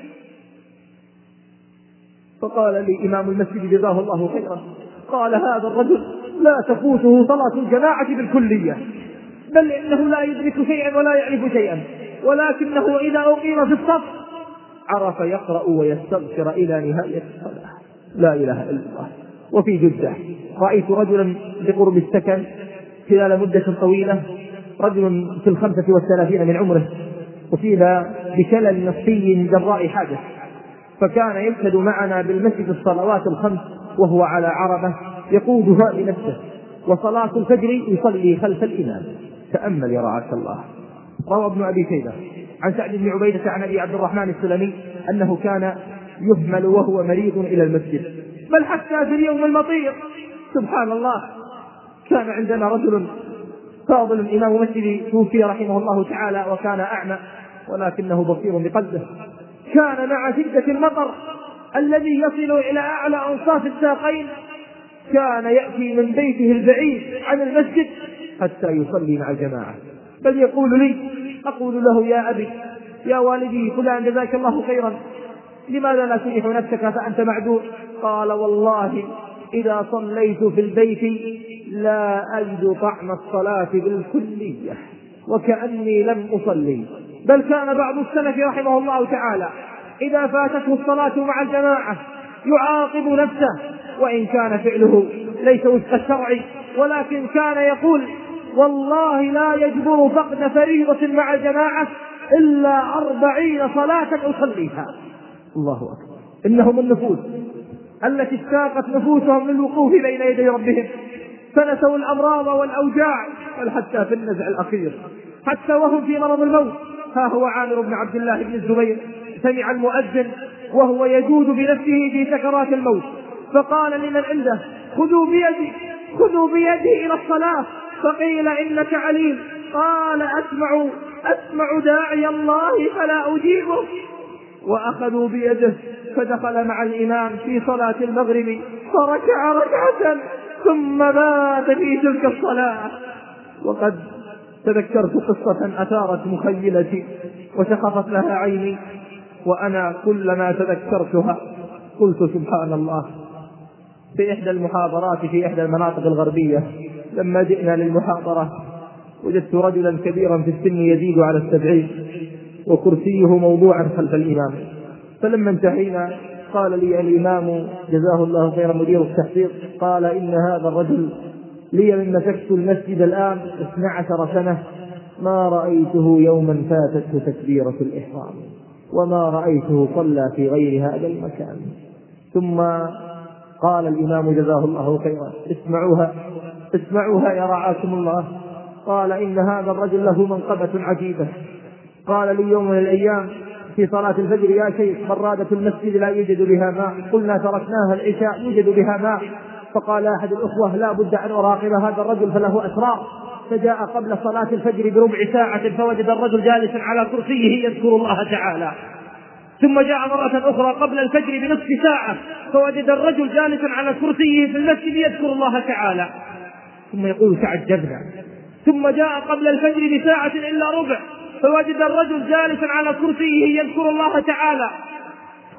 فقال لي إمام المسجد جزاه الله خيرا، قال: هذا الرجل لا تفوته صلاة الجماعة بالكلية، بل إنه لا يدرك شيئا ولا يعرف شيئا، ولكنه إذا أقيم في الصف عرف يقرأ ويستغفر إلى نهاية الصلاة. لا إله إلا الله. وفي جدة رأيت رجلا بقرب السكن خلال مدة طويلة، رجل في 35 من عمره، أصيب بشلل نفسي جراء حادث، فكان يشهد معنا بالمسجد الصلوات الخمس وهو على عربة يقودها بنفسه، وصلاة الفجر يصلي خلف الإمام. تأمل يرعاك الله. روى ابن أبي شيبة عن سعد بن عبيدة عن أبي عبد الرحمن السلمي أنه كان يهمل وهو مريض إلى المسجد، بل حتى في اليوم المطير. سبحان الله. كان عندنا رجل فاضل إمام مسجد توفي رحمه الله تعالى وكان أعمى ولكنه بصير بقلبه. كان مع شدة المطر الذي يصل إلى أعلى أنصاف الساقين كان يأتي من بيته البعيد عن المسجد حتى يصلي مع الجماعة، بل يقول لي: أقول له: يا أبي، يا والدي فلان جزاك الله خيرا، لماذا لا تريح نفسك فأنت معذور؟ قال: والله إذا صليت في البيت لا أجد طعم الصلاة بالكلية، وكأني لم أصلي. بل كان بعض السلف رحمه الله تعالى إذا فاتته الصلاة مع الجماعة يعاقب نفسه، وإن كان فعله ليس وفق الشرع، ولكن كان يقول: والله لا يجبر فقد فريضة مع الجماعة إلا 40 صلاة أصليها. الله أكبر. إنهم النفوس التي اشتاقت نفوسهم للوقوف بين يدي ربهم، فنسوا الأمراض والأوجاع، بل حتى في النزع الأخير، حتى وهم في مرض الموت. ها هو عامر بن عبد الله بن الزبير سمع المؤذن وهو يجود بنفسه في سكرات الموت، فقال لمن عنده: خذوا بيدي إلى الصلاة. فقيل: إنك عليم. قال: أسمع داعي الله فلا أجيبه. وأخذوا بيده فدخل مع الإمام في صلاة المغرب فركع ركعة ثم مات في تلك الصلاة. وقد تذكرت قصة أثارت مخيلتي وشخصت لها عيني، وأنا كلما تذكرتها قلت: سبحان الله. في إحدى المحاضرات في إحدى المناطق الغربية لما جئنا للمحاضرة وجدت رجلا كبيرا في السن يزيد على 70 وكرسيه موضوعا خلف الإمام. فلما انتهينا قال لي الإمام جزاه الله خيرا مدير التحفيظ، قال: إن هذا الرجل لي من مسكت المسجد الآن 12 سنة ما رأيته يوما فاتته تكبيرة الإحرام، وما رأيته صلى في غير هذا المكان. ثم قال الإمام جزاه الله خيرا: اسمعوها يا رعاكم الله. قال: إن هذا الرجل له منقبة عجيبة. قال لي يوم من الأيام في صلاة الفجر: يا شيخ، برادة المسجد لا يوجد بها ماء. قلنا: تركناها العشاء يوجد بها ماء. فقال أحد الأخوة: لا بد أن أراقب هذا الرجل فله أسرار. فجاء قبل صلاة الفجر بربع ساعة فوجد الرجل جالسا على كرسيه يذكر الله تعالى. ثم جاء مرة أخرى قبل الفجر بنصف ساعة فوجد الرجل جالسا على كرسيه في المسجد يذكر الله تعالى. ثم يقول: تعجبنا. ثم جاء قبل الفجر بساعة إلا ربع فوجد الرجل جالسا على كرسيه يذكر الله تعالى.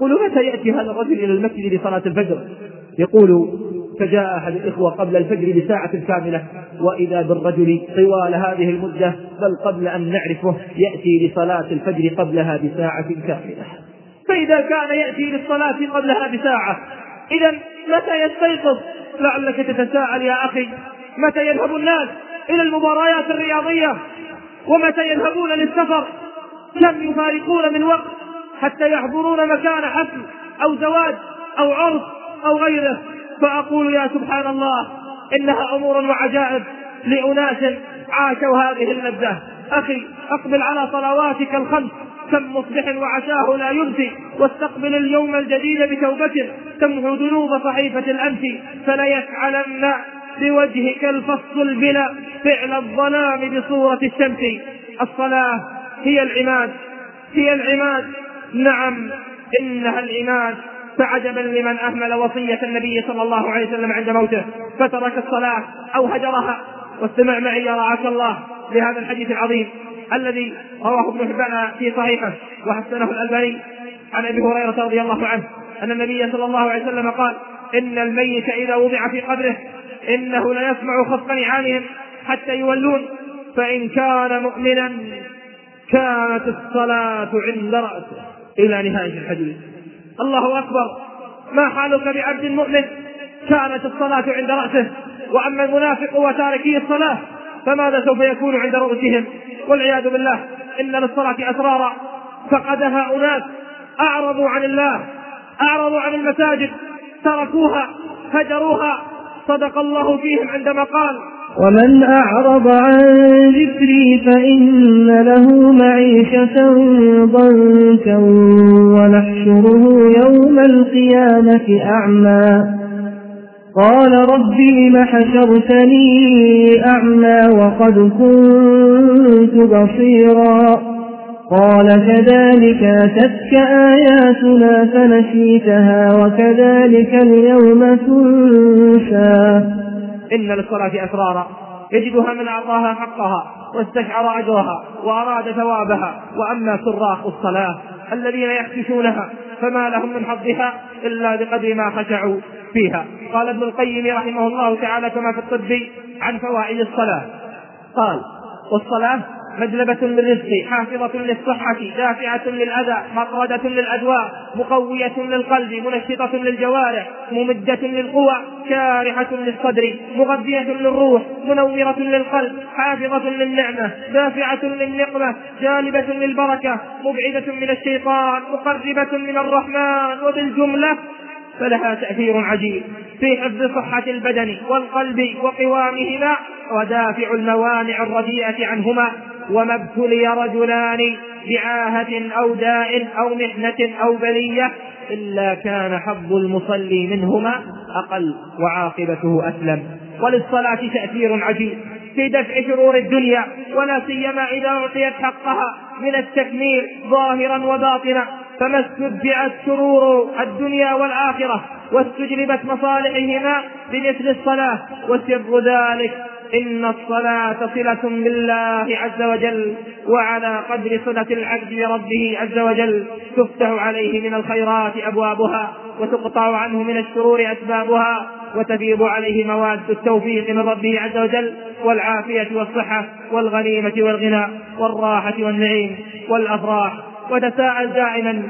يقول متى يأتي هذا الرجل إلى المسجد لصلاة الفجر؟ يقول فجاء أحد الإخوة قبل الفجر بساعة كاملة، وإذا بالرجل طوال هذه المدة بل قبل أن نعرفه يأتي لصلاة الفجر قبلها بساعة كاملة. فإذا كان يأتي للصلاة قبلها بساعة، إذا متى يستيقظ؟ لعلك تتساءل يا أخي، متى يذهب الناس إلى المباريات الرياضية؟ ومتى يذهبون للسفر؟ كم يفارقون من وقت حتى يحضرون مكان حفل أو زواج أو عرس أو غيره؟ فأقول يا سبحان الله، إنها أمور وعجائب لأناس عاشوا هذه اللذة. أخي أقبل على صلواتك الخمس، كم مصبح وعشاه لا يمسي، واستقبل اليوم الجديد بتوبة تمحو ذنوب صحيفة الأمس، فليفعلن بوجهك الفصل بلا فعل الظلام بصورة الشمس. الصلاة هي العماد، هي العماد، نعم إنها العماد. فعجبا لمن أهمل وصية النبي صلى الله عليه وسلم عند موته فترك الصلاة أو هجرها. واستمع معي رعاك الله لهذا الحديث العظيم الذي رواه ابن حبان في صحيحه وحسنه الألباني عن أبي هريرة رضي الله عنه أن النبي صلى الله عليه وسلم قال: إن الميت إذا وضع في قبره إنه لا يسمع خفق نعالهم حتى يولون، فإن كان مؤمنا كانت الصلاة عند رأسه، إلى نهاية الحديث. الله أكبر، ما حالك بعبد مؤمن كانت الصلاة عند رأسه؟ وأما المنافق وتاركي الصلاة فماذا سوف يكون عند رؤوسهم؟ والعياذ بالله. إن للصلاة أسرارا فقدها أناس أعرضوا عن الله، أعرضوا عن المساجد، تركوها، هجروها. صدق الله فيهم عندما قال: ومن أعرض عن ذكري فإن له معيشة ضنكا ونحشره يوم القيامة أعمى. قال رب لم حشرتني أعمى وقد كنت بصيرا. قال كذلك أتتك آياتنا فنسيتها وكذلك اليوم تنسى. إن للصلاة أسرارا يجدها من أعطاها حقها واستشعر أجرها وأراد ثوابها. وأما سراق الصلاة الذين يخشونها فما لهم من حظها إلا بقدر ما خشعوا فيها. قال ابن القيم رحمه الله تعالى كما في الطب عن فوائد الصلاة، قال: والصلاة مجلبة للرزق، حافظة للصحة، دافعة للأذى، مطردة للأدواء، مقوية للقلب، منشطة للجوارح، ممدة للقوى، شارحة للصدر، مغذية للروح، منورة للقلب، حافظة للنعمة، دافعة للنقمة، جالبة للبركة، مبعدة من الشيطان، مقربة من الرحمن. وبالجملة فلها تأثير عجيب في حفظ صحة البدن والقلب وقوامهما ودافع الموانع الرديئة عنهما. وما ابتلي رجلان بعاهة أو داء أو محنة أو بلية إلا كان حظ المصلي منهما أقل وعاقبته أسلم. وللصلاة تأثير عجيب في دفع شرور الدنيا، ولا سيما إذا أعطيت حقها من التكميل ظاهرا وباطنا. فما استدفعت شرور الدنيا والآخرة واستجلبت مصالحهما بمثل الصلاة. وسر ذلك إن الصلاة صلة بالله عز وجل، وعلى قدر صلة العبد بربه عز وجل تفتح عليه من الخيرات أبوابها، وتقطع عنه من الشرور أسبابها، وتفيض عليه مواد التوفيق من ربه عز وجل، والعافية والصحة والغنيمة والغنى والراحة والنعيم والأفراح. وتساءل دائما: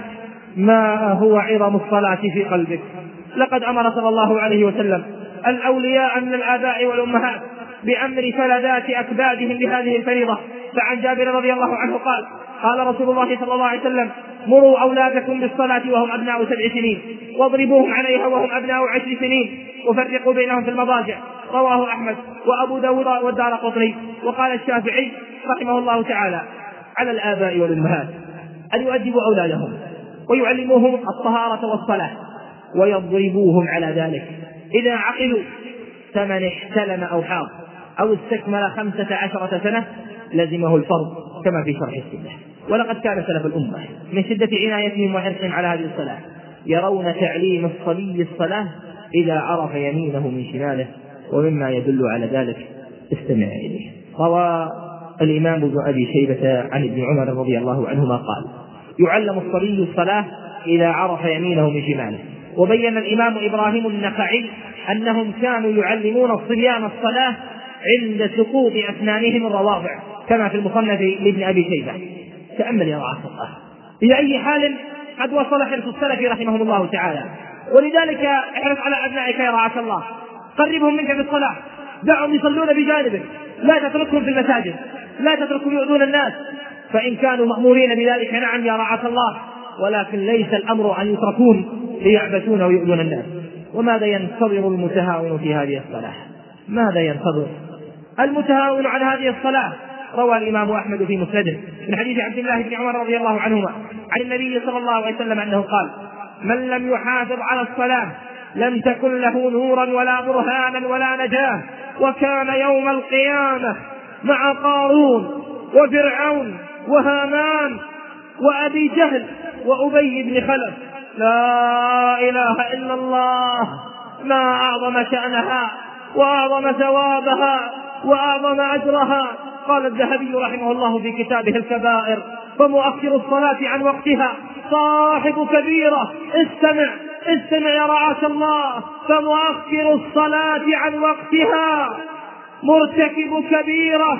ما هو عظم الصلاة في قلبك؟ لقد أمر صلى الله عليه وسلم الأولياء من الآباء والأمهات بأمر فلذات أكبادهم بهذه الفريضة. فعن جابر رضي الله عنه قال: قال رسول الله صلى الله عليه وسلم: مروا أولادكم بالصلاة وهم أبناء 7 سنين، واضربوهم عليها وهم أبناء 10 سنين، وفرقوا بينهم في المضاجع. رواه أحمد وأبو داود والدارقطني. وقال الشافعي رحمه الله تعالى: على الآباء والأمهات أن يؤدبوا أولادهم ويعلموهم الطهارة والصلاة ويضربوهم على ذلك إذا عقلوا. فمن احتلم أو حاض أو استكمل 15 سنة لزمه الفرض، كما في شرح السنة. ولقد كان سلف الأمة من شدة عنايتهم وحرصهم على هذه الصلاة يرون تعليم الصبي الصلاة إذا عرف يمينه من شماله. ومما يدل على ذلك استمع إليه. روى الإمام ابن أبي شيبة عن ابن عمر رضي الله عنهما قال: يعلم الصبي الصلاة إذا عرف يمينه من شماله. وبين الإمام إبراهيم النخعي أنهم كانوا يعلمون الصبيان الصلاة عند سقوط أسنانهم الرواضع كما في المصنف لابن أبي شيبة. تأمل يا رعاة الله، في أي حال قد وصل حرص السلف رحمهم الله تعالى. ولذلك احرص على أبنائك يا رعاة الله، قربهم منك في الصلاة، دعهم يصلون بجانبك، لا تتركهم في المساجد، لا تتركهم يؤذون الناس، فإن كانوا مأمورين بذلك نعم يا رعاة الله، ولكن ليس الأمر أن يتركون ليعبثون ويؤذون الناس. وماذا ينتظر المتهاون في هذه الصلاة؟ ماذا ينتظر المتهاون عن هذه الصلاة؟ روى الإمام أحمد في مسنده من حديث عبد الله بن عمر رضي الله عنهما عن النبي صلى الله عليه وسلم أنه قال: من لم يحافظ على الصلاة لم تكن له نورا ولا برهانا ولا نجاة. وكان يوم القيامة مع قارون وفرعون وهامان وأبي جهل وأبي بن خلف. لا إله إلا الله، ما أعظم شأنها وأعظم ثوابها وأعظم أجرها. قال الذهبي رحمه الله في كتابه الكبائر: فمؤخر الصلاة عن وقتها صاحب كبيرة. استمع يا رعاة الله، فمؤخر الصلاة عن وقتها مرتكب كبيرة،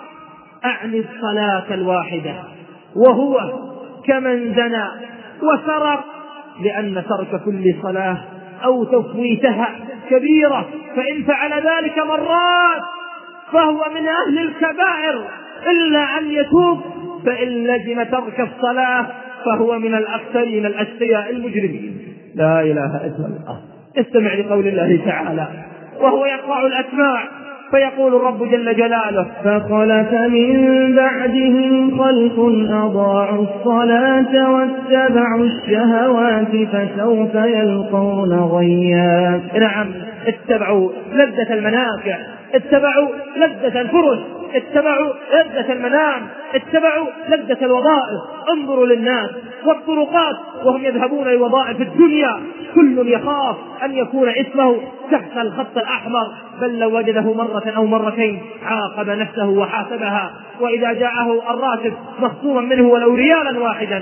أعني الصلاة الواحدة، وهو كمن زنى وسرق، لأن ترك كل صلاة أو تفويتها كبيرة، فإن فعل ذلك مرات فهو من أهل الكبائر إلا أن يتوب، فإن لزم ترك الصلاة فهو من الأكثرين الأشقياء المجرمين. لا إله إلا الله. استمع لقول الله تعالى وهو يقطع الأسماع فيقول الرب جل جلاله: فخلف من بعدهم خلف أضاعوا الصلاة واتبعوا الشهوات فسوف يلقون غيا. نعم، اتبعوا لذة المنافع، اتبعوا لذة الفرش، اتبعوا لذة المنام، اتبعوا لذة الوظائف. انظروا للناس والطرقات وهم يذهبون لوظائف الدنيا، كل يخاف أن يكون اسمه تحت الخط الأحمر، بل لو وجده مرة أو مرتين عاقب نفسه وحاسبها، وإذا جاءه الراتب مخصوما منه ولو ريالا واحدا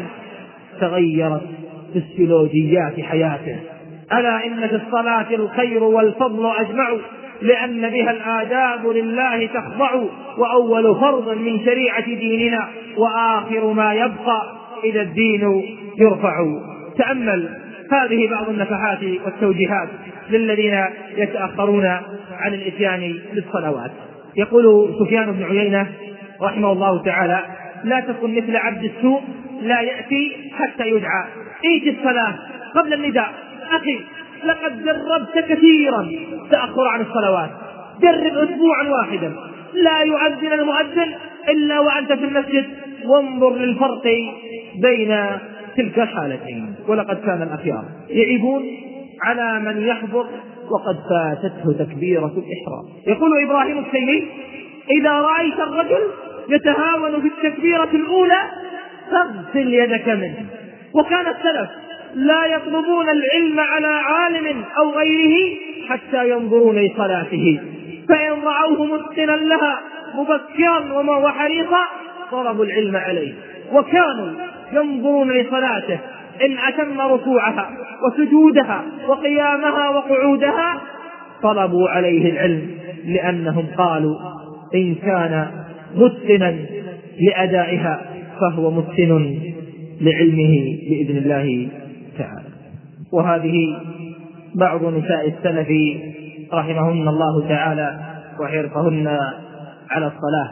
تغيرت فسيولوجيات حياته. ألا إن في الصلاة الخير والفضل أجمع، لأن بها الآداب لله تخضع، وأول فرض من شريعة ديننا وآخر ما يبقى إذا الدين يرفع. تأمل هذه بعض النفحات والتوجيهات للذين يتأخرون عن الإتيان للصلوات. يقول سفيان بن عيينة رحمه الله تعالى: لا تكن مثل عبد السوء لا يأتي حتى يدعى. إيت الصلاة قبل النداء. أخي، لقد جربت كثيرا تأخر عن الصلوات، جرب أسبوعا واحدا لا يؤذن المؤذن إلا وأنت في المسجد، وانظر للفرق بين تلك الحالتين. ولقد كان الأخيار يعيبون على من يحضر وقد فاتته تكبيرة الإحرام. يقول إبراهيم التيمي: إذا رأيت الرجل يتهاون في التكبيرة الأولى فاغسل يدك منه. وكان السلف لا يطلبون العلم على عالم أو غيره حتى ينظرون لصلاته، فإن رأوه متقنا لها مبكرا وحريصا طلبوا العلم عليه، وكانوا ينظرون لصلاته إن أتم ركوعها وسجودها وقيامها وقعودها طلبوا عليه العلم، لأنهم قالوا: إن كان متقنا لأدائها فهو متقن لعلمه بإذن الله تعالى. وهذه بعض نساء السلف رحمهن الله تعالى وحرصهن على الصلاة.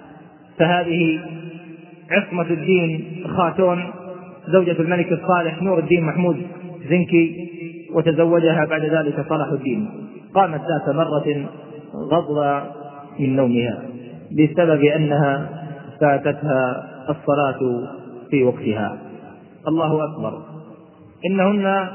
فهذه عصمة الدين خاتون زوجة الملك الصالح نور الدين محمود زنكي، وتزوجها بعد ذلك صلاح الدين. قامت ذات مرة غضبة من نومها بسبب أنها فاتتها الصلاة في وقتها. الله أكبر، إنهن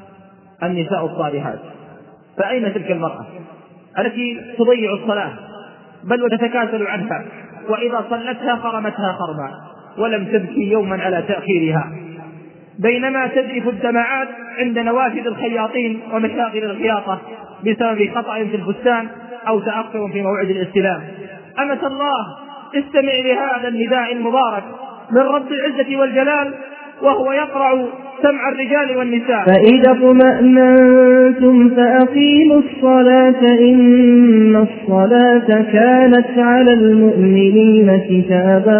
النساء الصالحات. فأين تلك المرأة التي تضيع الصلاة بل وتتكاسل عنها، وإذا صلتها خرمتها خرما ولم تبكي يوما على تأخيرها، بينما تجرف الدمعات عند نوافذ الخياطين ومشاغل الخياطة بسبب خطأ في الفستان أو تأخر في موعد الاستلام. أمة الله، استمع لهذا النداء المبارك من رب العزة والجلال وهو يقرع سمع الرجال والنساء. فإذا اطمأننتم فأقيموا الصلاة إن الصلاة كانت على المؤمنين كتابا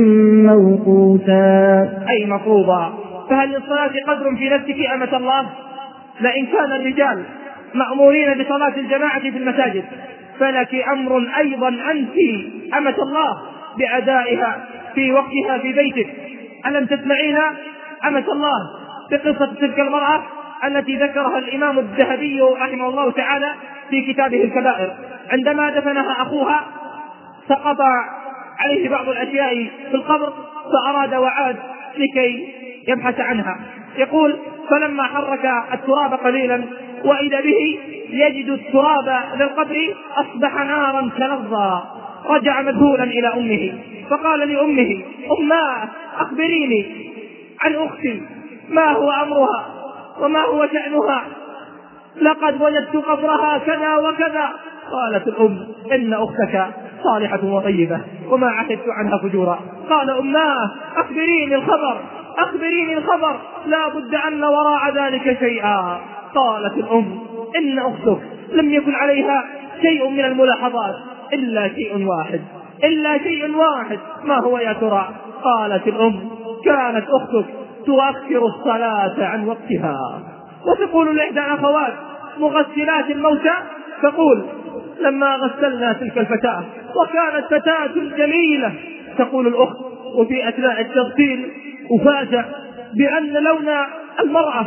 موقوتا، أي مفروضا. فهل للصلاة قدر في نفسك أمة الله؟ لئن كان الرجال مأمورين بصلاة الجماعة في المساجد فلك أمر أيضا أنت أمة الله بأدائها في وقتها في بيتك. ألم تسمعين أمة الله بقصة تلك المرأة التي ذكرها الإمام الذهبي رحمه الله تعالى في كتابه الكبائر؟ عندما دفنها أخوها سقط عليه بعض الأشياء في القبر فأراد وعاد لكي يبحث عنها. يقول فلما حرك التراب قليلا وإذا به يجد التراب للقبر أصبح نارا كلظى. رجع مذهولا إلى أمه فقال لأمه: أماه أخبريني عن أختي، ما هو أمرها وما هو شأنها؟ لقد وجدت قبرها كذا وكذا. قالت الأم: إن أختك صالحة وطيبة وما عهدت عنها فجورا. قال: أماه أخبريني الخبر، أخبريني الخبر، لا بد أن وراء ذلك شيئا. قالت الأم: إن أختك لم يكن عليها شيء من الملاحظات إلا شيء واحد، إلا شيء واحد. ما هو يا ترى؟ قالت الأم: كانت أختك تؤخر الصلاة عن وقتها. وتقول لإحدى الأخوات مغسلات الموتى تقول: لما غسلنا تلك الفتاة وكانت فتاة جميلة، تقول الأخت وفي أثناء التغسيل أفاجأ بأن لون المرأة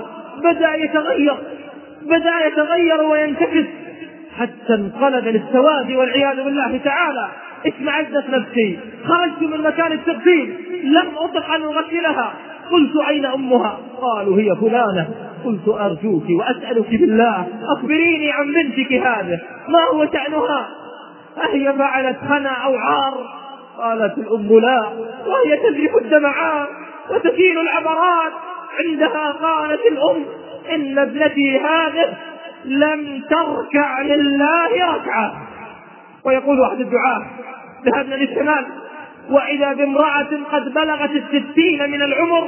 بدأ يتغير وينتكس حتى انقلب للسواد والعياذ بالله تعالى. اشمئزت نفسي، خرجت من مكان التغسيل لم أطق أن أغسلها. قلت: أين أمها؟ قالوا: هي فلانة. قلت: أرجوك وأسألك بالله أخبريني عن بنتك هذه، ما هو شأنها؟ أهي فعلت خنا أو عار؟ قالت الأم: لا، وهي تذرف الدمعات وتسيل العبرات. عندها قالت الأم: إن ابنتي هذه لم تركع لله ركعة. ويقول أحد الدعاة: ذهبنا للشمال وإذا بامرأة قد بلغت 60 من العمر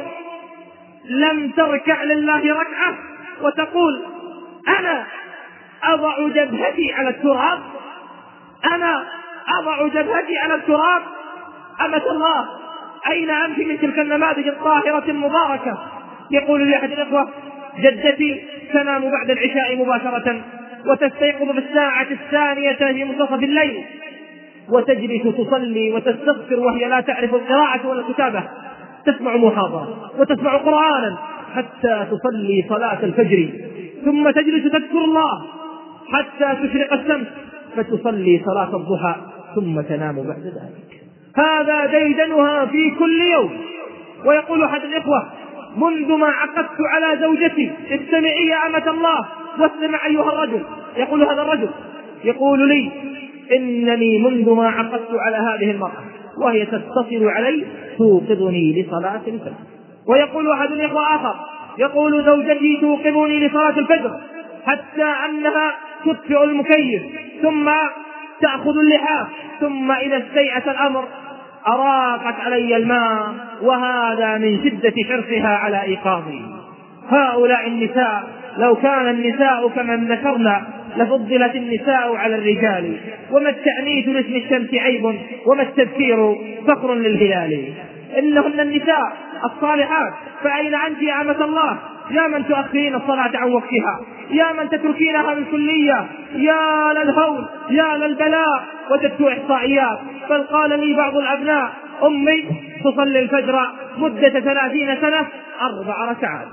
لم تركع لله ركعة، وتقول: أنا أضع جبهتي على التراب، أنا أضع جبهتي على التراب. أمة الله، أين أنت من تلك النماذج الطاهرة المباركة؟ يقول لي أحد الإخوة: جدتي تنام بعد العشاء مباشرة وتستيقظ في الساعة 2 في منتصف الليل وتجلس تصلي وتستغفر وهي لا تعرف القراءة ولا الكتابة، تسمع محاضرة وتسمع قرآنا حتى تصلي صلاة الفجر، ثم تجلس تذكر الله حتى تشرق الشمس فتصلي صلاة الضحى ثم تنام بعد ذلك. هذا ديدنها في كل يوم. ويقول أحد الإخوة: منذ ما عقدت على زوجتي، استمعي يا أمة الله واستمع أيها الرجل. يقول هذا الرجل يقول لي: إنني منذ ما عقدت على هذه المرأة وهي تتصل علي توقظني لصلاة الفجر. ويقول أحد الإخوة آخر يقول: زوجتي توقظني لصلاة الفجر حتى أنها تطفئ المكيف ثم تأخذ اللحاف، ثم إذا استيأس الأمر أراقت علي الماء، وهذا من شدة حرصها على إيقاظي. هؤلاء النساء لو كان النساء كمن ذكرنا لفضلت النساء على الرجال، وما التأنيث لاسم الشمس عيب وما التذكير فخر للهلال. إنهن النساء الصالحات. فأين أنت يا أمة الله يا من تؤخرين الصلاة عن وقتها، يا من تتركينها بالكلية؟ يا للهول، يا للبلاء. وجدت إحصائيات بل قال لي بعض الأبناء: أمي تصلي الفجر مدة 30 سنة 4 ركعات.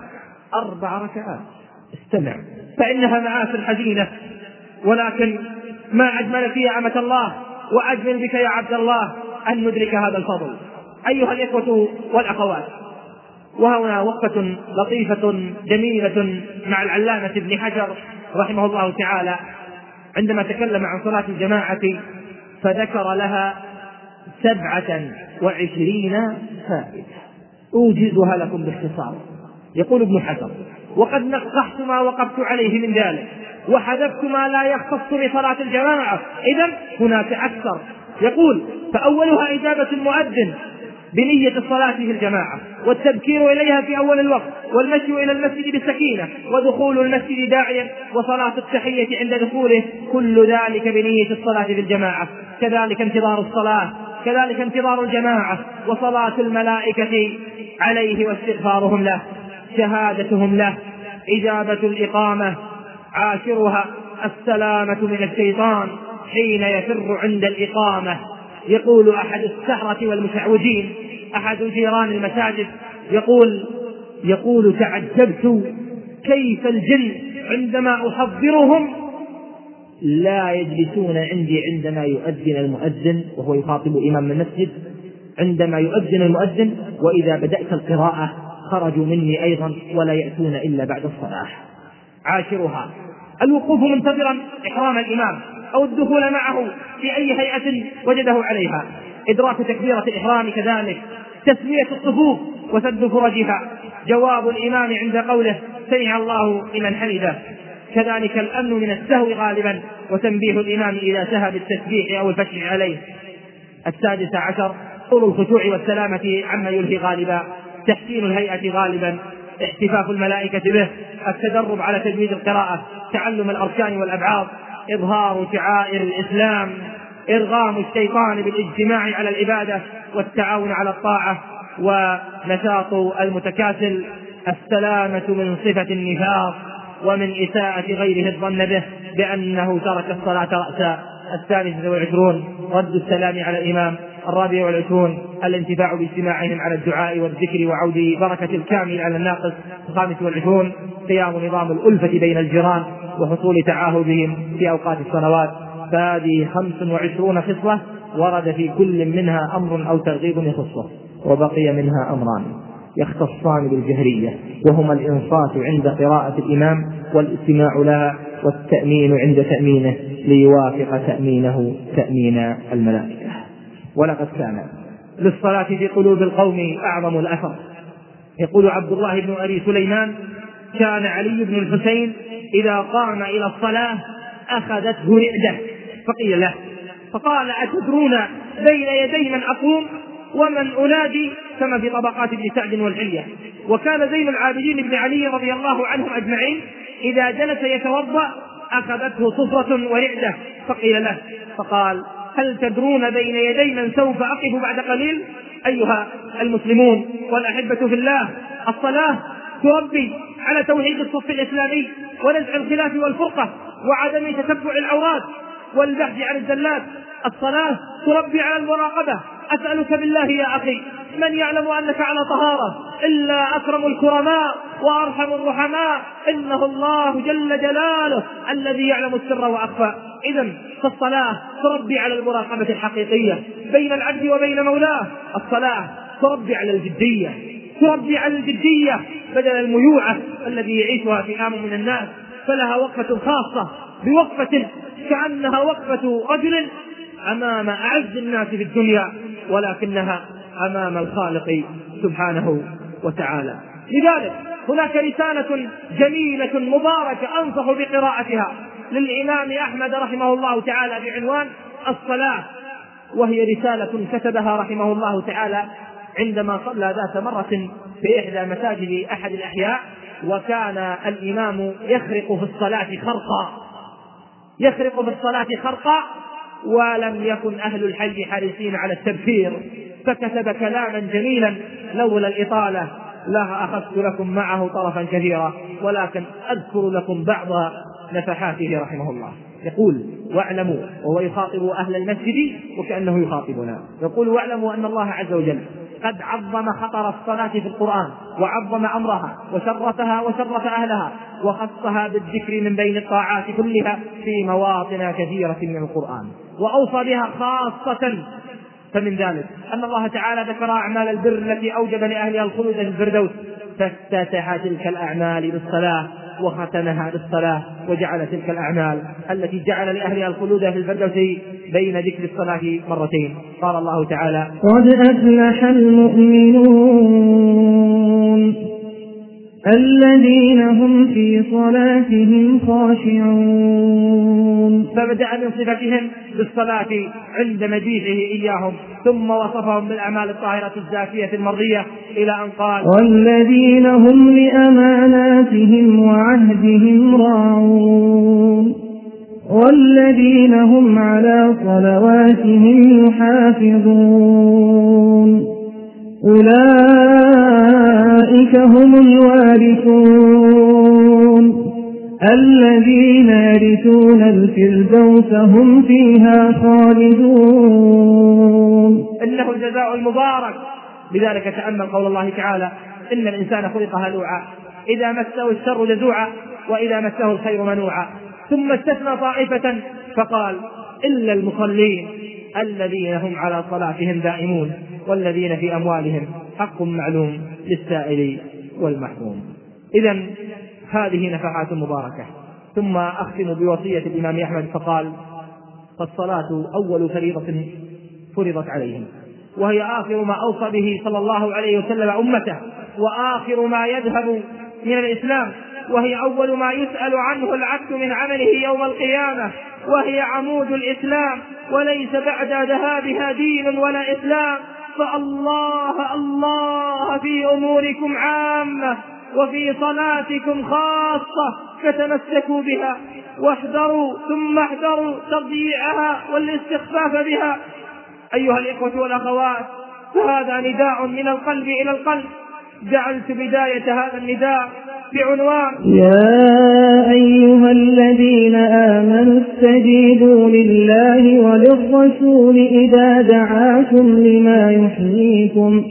4 ركعات، استمع، فإنها معاشر حزينة، ولكن ما أجمل فيها أمة الله وأجمل بك يا عبد الله أن ندرك هذا الفضل. أيها الإخوة والأخوات، وهنا وقفة لطيفة جميلة مع العلامة ابن حجر رحمه الله تعالى عندما تكلم عن صلاة الجماعة فذكر لها 27 فائدة أوجزها لكم باختصار. يقول ابن حجر: وقد نقحت ما وقفت عليه من ذلك وحذفت ما لا يختص بصلاة الجماعة، إذن هناك أكثر. يقول: فأولها إجابة المؤذن بنية الصلاة في الجماعة، والتبكير إليها في أول الوقت، والمشي إلى المسجد بالسكينة، ودخول المسجد داعيا، وصلاة التحية عند دخوله، كل ذلك بنية الصلاة في الجماعة. كذلك انتظار الصلاة، كذلك انتظار الجماعة، وصلاة الملائكة عليه واستغفارهم له، شهادتهم له، إجابة الإقامة. عاشرها السلامة من الشيطان حين يفر عند الإقامة. يقول أحد السحرة والمشعوذين، أحد جيران المساجد، يقول تعجبت كيف الجن عندما أحضرهم لا يجلسون عندي عندما يؤذن المؤذن، وهو يخاطب إمام المسجد، عندما يؤذن المؤذن وإذا بدأت القراءة خرجوا مني أيضا ولا يأتون إلا بعد الصلاة. عاشرها الوقوف منتظرا إحرام الإمام أو الدخول معه في أي هيئة وجده عليها، إدراك تكبيرة الإحرام، كذلك تسوية الصفوف وسد فرجها، جواب الإمام عند قوله سمع الله لمن حمده، كذلك الأمن من السهو غالبا، وتنبيه الإمام إذا سهى بالتسبيح أو الفتح عليه. السادس عشر طول الخشوع والسلامة عما يلهي غالبا، تحسين الهيئة غالبا، احتفاف الملائكة به، التدرب على تجويد القراءة، تعلم الأركان والأبعاد، إظهار شعائر الإسلام، إرغام الشيطان بالاجتماع على العبادة والتعاون على الطاعة، ونشاط المتكاسل، السلامة من صفة النفاق ومن إساءة غيره الظن به بأنه ترك الصلاة رأسا. الثالثة والعشرون رد السلام على الإمام. الرابع والعشرون الانتفاع باجتماعهم على الدعاء والذكر وعود بركة الكامل على الناقص. الخامس والعشرون قيام نظام الألفة بين الجيران وحصول تعاهدهم في أوقات الصلوات. فهذه 25 خصلة ورد في كل منها أمر أو ترغيب يخصه، وبقي منها أمران يختصان بالجهرية، وهما الإنصات عند قراءة الإمام والاستماع لها، والتأمين عند تأمينه ليوافق تأمينه تأمين الملائكة. ولقد كان للصلاة في قلوب القوم أعظم الأثر. يقول عبد الله بن أبي سليمان كان علي بن الحسين إذا قام إلى الصلاة أخذته رعدة، فقيل له فقال أتدرون بين يدي من أقوم ومن أنادي، كما في طبقات ابن سعد والحلية. وكان زين العابدين بن علي رضي الله عنهم أجمعين إذا جلس يتوضأ أخذته صفرة ورعدة، فقيل له فقال هل تدرون بين يدي من سوف أقف بعد قليل؟ أيها المسلمون والأحبة في الله، الصلاة تربي على توحيد الصف الإسلامي ونزع الخلاف والفرقة وعدم تتبع العورات والبحث عن الزلات. الصلاة تربي على المراقبة. أسألك بالله يا أخي من يعلم أنك على طهارة إلا أكرم الكرماء وأرحم الرحماء، إنه الله جل جلاله الذي يعلم السر وأخفى. إذن فالصلاة تربي على المراقبة الحقيقية بين العبد وبين مولاه. الصلاة تربي على الجدية، تربي على الجدية بدل الميوعة الذي يعيشها فئام من الناس، فلها وقفة خاصة بوقفة كأنها وقفة رجل أمام أعز الناس في الدنيا، ولكنها أمام الخالق سبحانه وتعالى. لذلك هناك رسالة جميلة مباركة أنصح بقراءتها للإمام أحمد رحمه الله تعالى بعنوان الصلاة، وهي رسالة كتبها رحمه الله تعالى عندما صلى ذات مرة في إحدى مساجد أحد الأحياء، وكان الإمام يخرق في الصلاة خرقا ولم يكن أهل الحي حريصين على التبكير، فكتب كلاما جميلا لولا الإطالة لا أخذت لكم معه طرفا كثيرا، ولكن أذكر لكم بعض نفحاته رحمه الله. يقول واعلموا، وهو يخاطب أهل المسجد وكأنه يخاطبنا، يقول واعلموا أن الله عز وجل قد عظم خطر الصلاة في القرآن، وعظم أمرها وشرفها وشرف أهلها، وخصها بالذكر من بين الطاعات كلها في مواطن كثيرة من القرآن، وأوصى بها خاصة. فمن ذلك أن الله تعالى ذكر أعمال البر التي أوجب لأهلها الخلود في الفردوس، فافتتح تلك الأعمال بالصلاة وختمها بالصلاة، وجعل تلك الأعمال التي جعل لأهلها الخلود في الفردوس بين ذكر الصلاة مرتين. قال الله تعالى قد أفلح المؤمنون الذين هم في صلاتهم خاشعون. فبدأ من صفتهم بالصلاة عند مجيئه إياهم، ثم وصفهم بالأعمال الطاهرة الزاكية المرضية إلى أن قال: والذين هم لأماناتهم وعهدهم راعون والذين هم على صلواتهم يحافظون أولئك هم الوارثون الذين يرثون الفردوس هم فيها خالدون. إنه الجزاء المبارك. لذلك تأمل قول الله تعالى: إن الإنسان خلق هلوعا إذا مسه الشر جزوعا وإذا مسه الخير منوعا. ثم استثنى طائفة فقال: إلا المصلين الذين هم على صلاتهم دائمون والذين في أموالهم حق معلوم للسائل والمحروم. إذن هذه نفحات مباركة. ثم أختم بوصية الإمام أحمد فقال: فالصلاة أول فريضة فرضت عليهم، وهي آخر ما أوصى به صلى الله عليه وسلم أمته، وآخر ما يذهب من الإسلام، وهي أول ما يسأل عنه العبد من عمله يوم القيامة، وهي عمود الإسلام، وليس بعد ذهابها دين ولا إسلام. فالله الله في أموركم عامة وفي صلاتكم خاصة، فتمسكوا بها واحذروا ثم احذروا تضييعها والاستخفاف بها. أيها الإخوة والأخوات، فهذا نداء من القلب إلى القلب. جعلت بداية هذا النداء بعنوان: يا أيها الذين آمنوا استجيبوا لله وللرسول إذا دعاكم لما يحييكم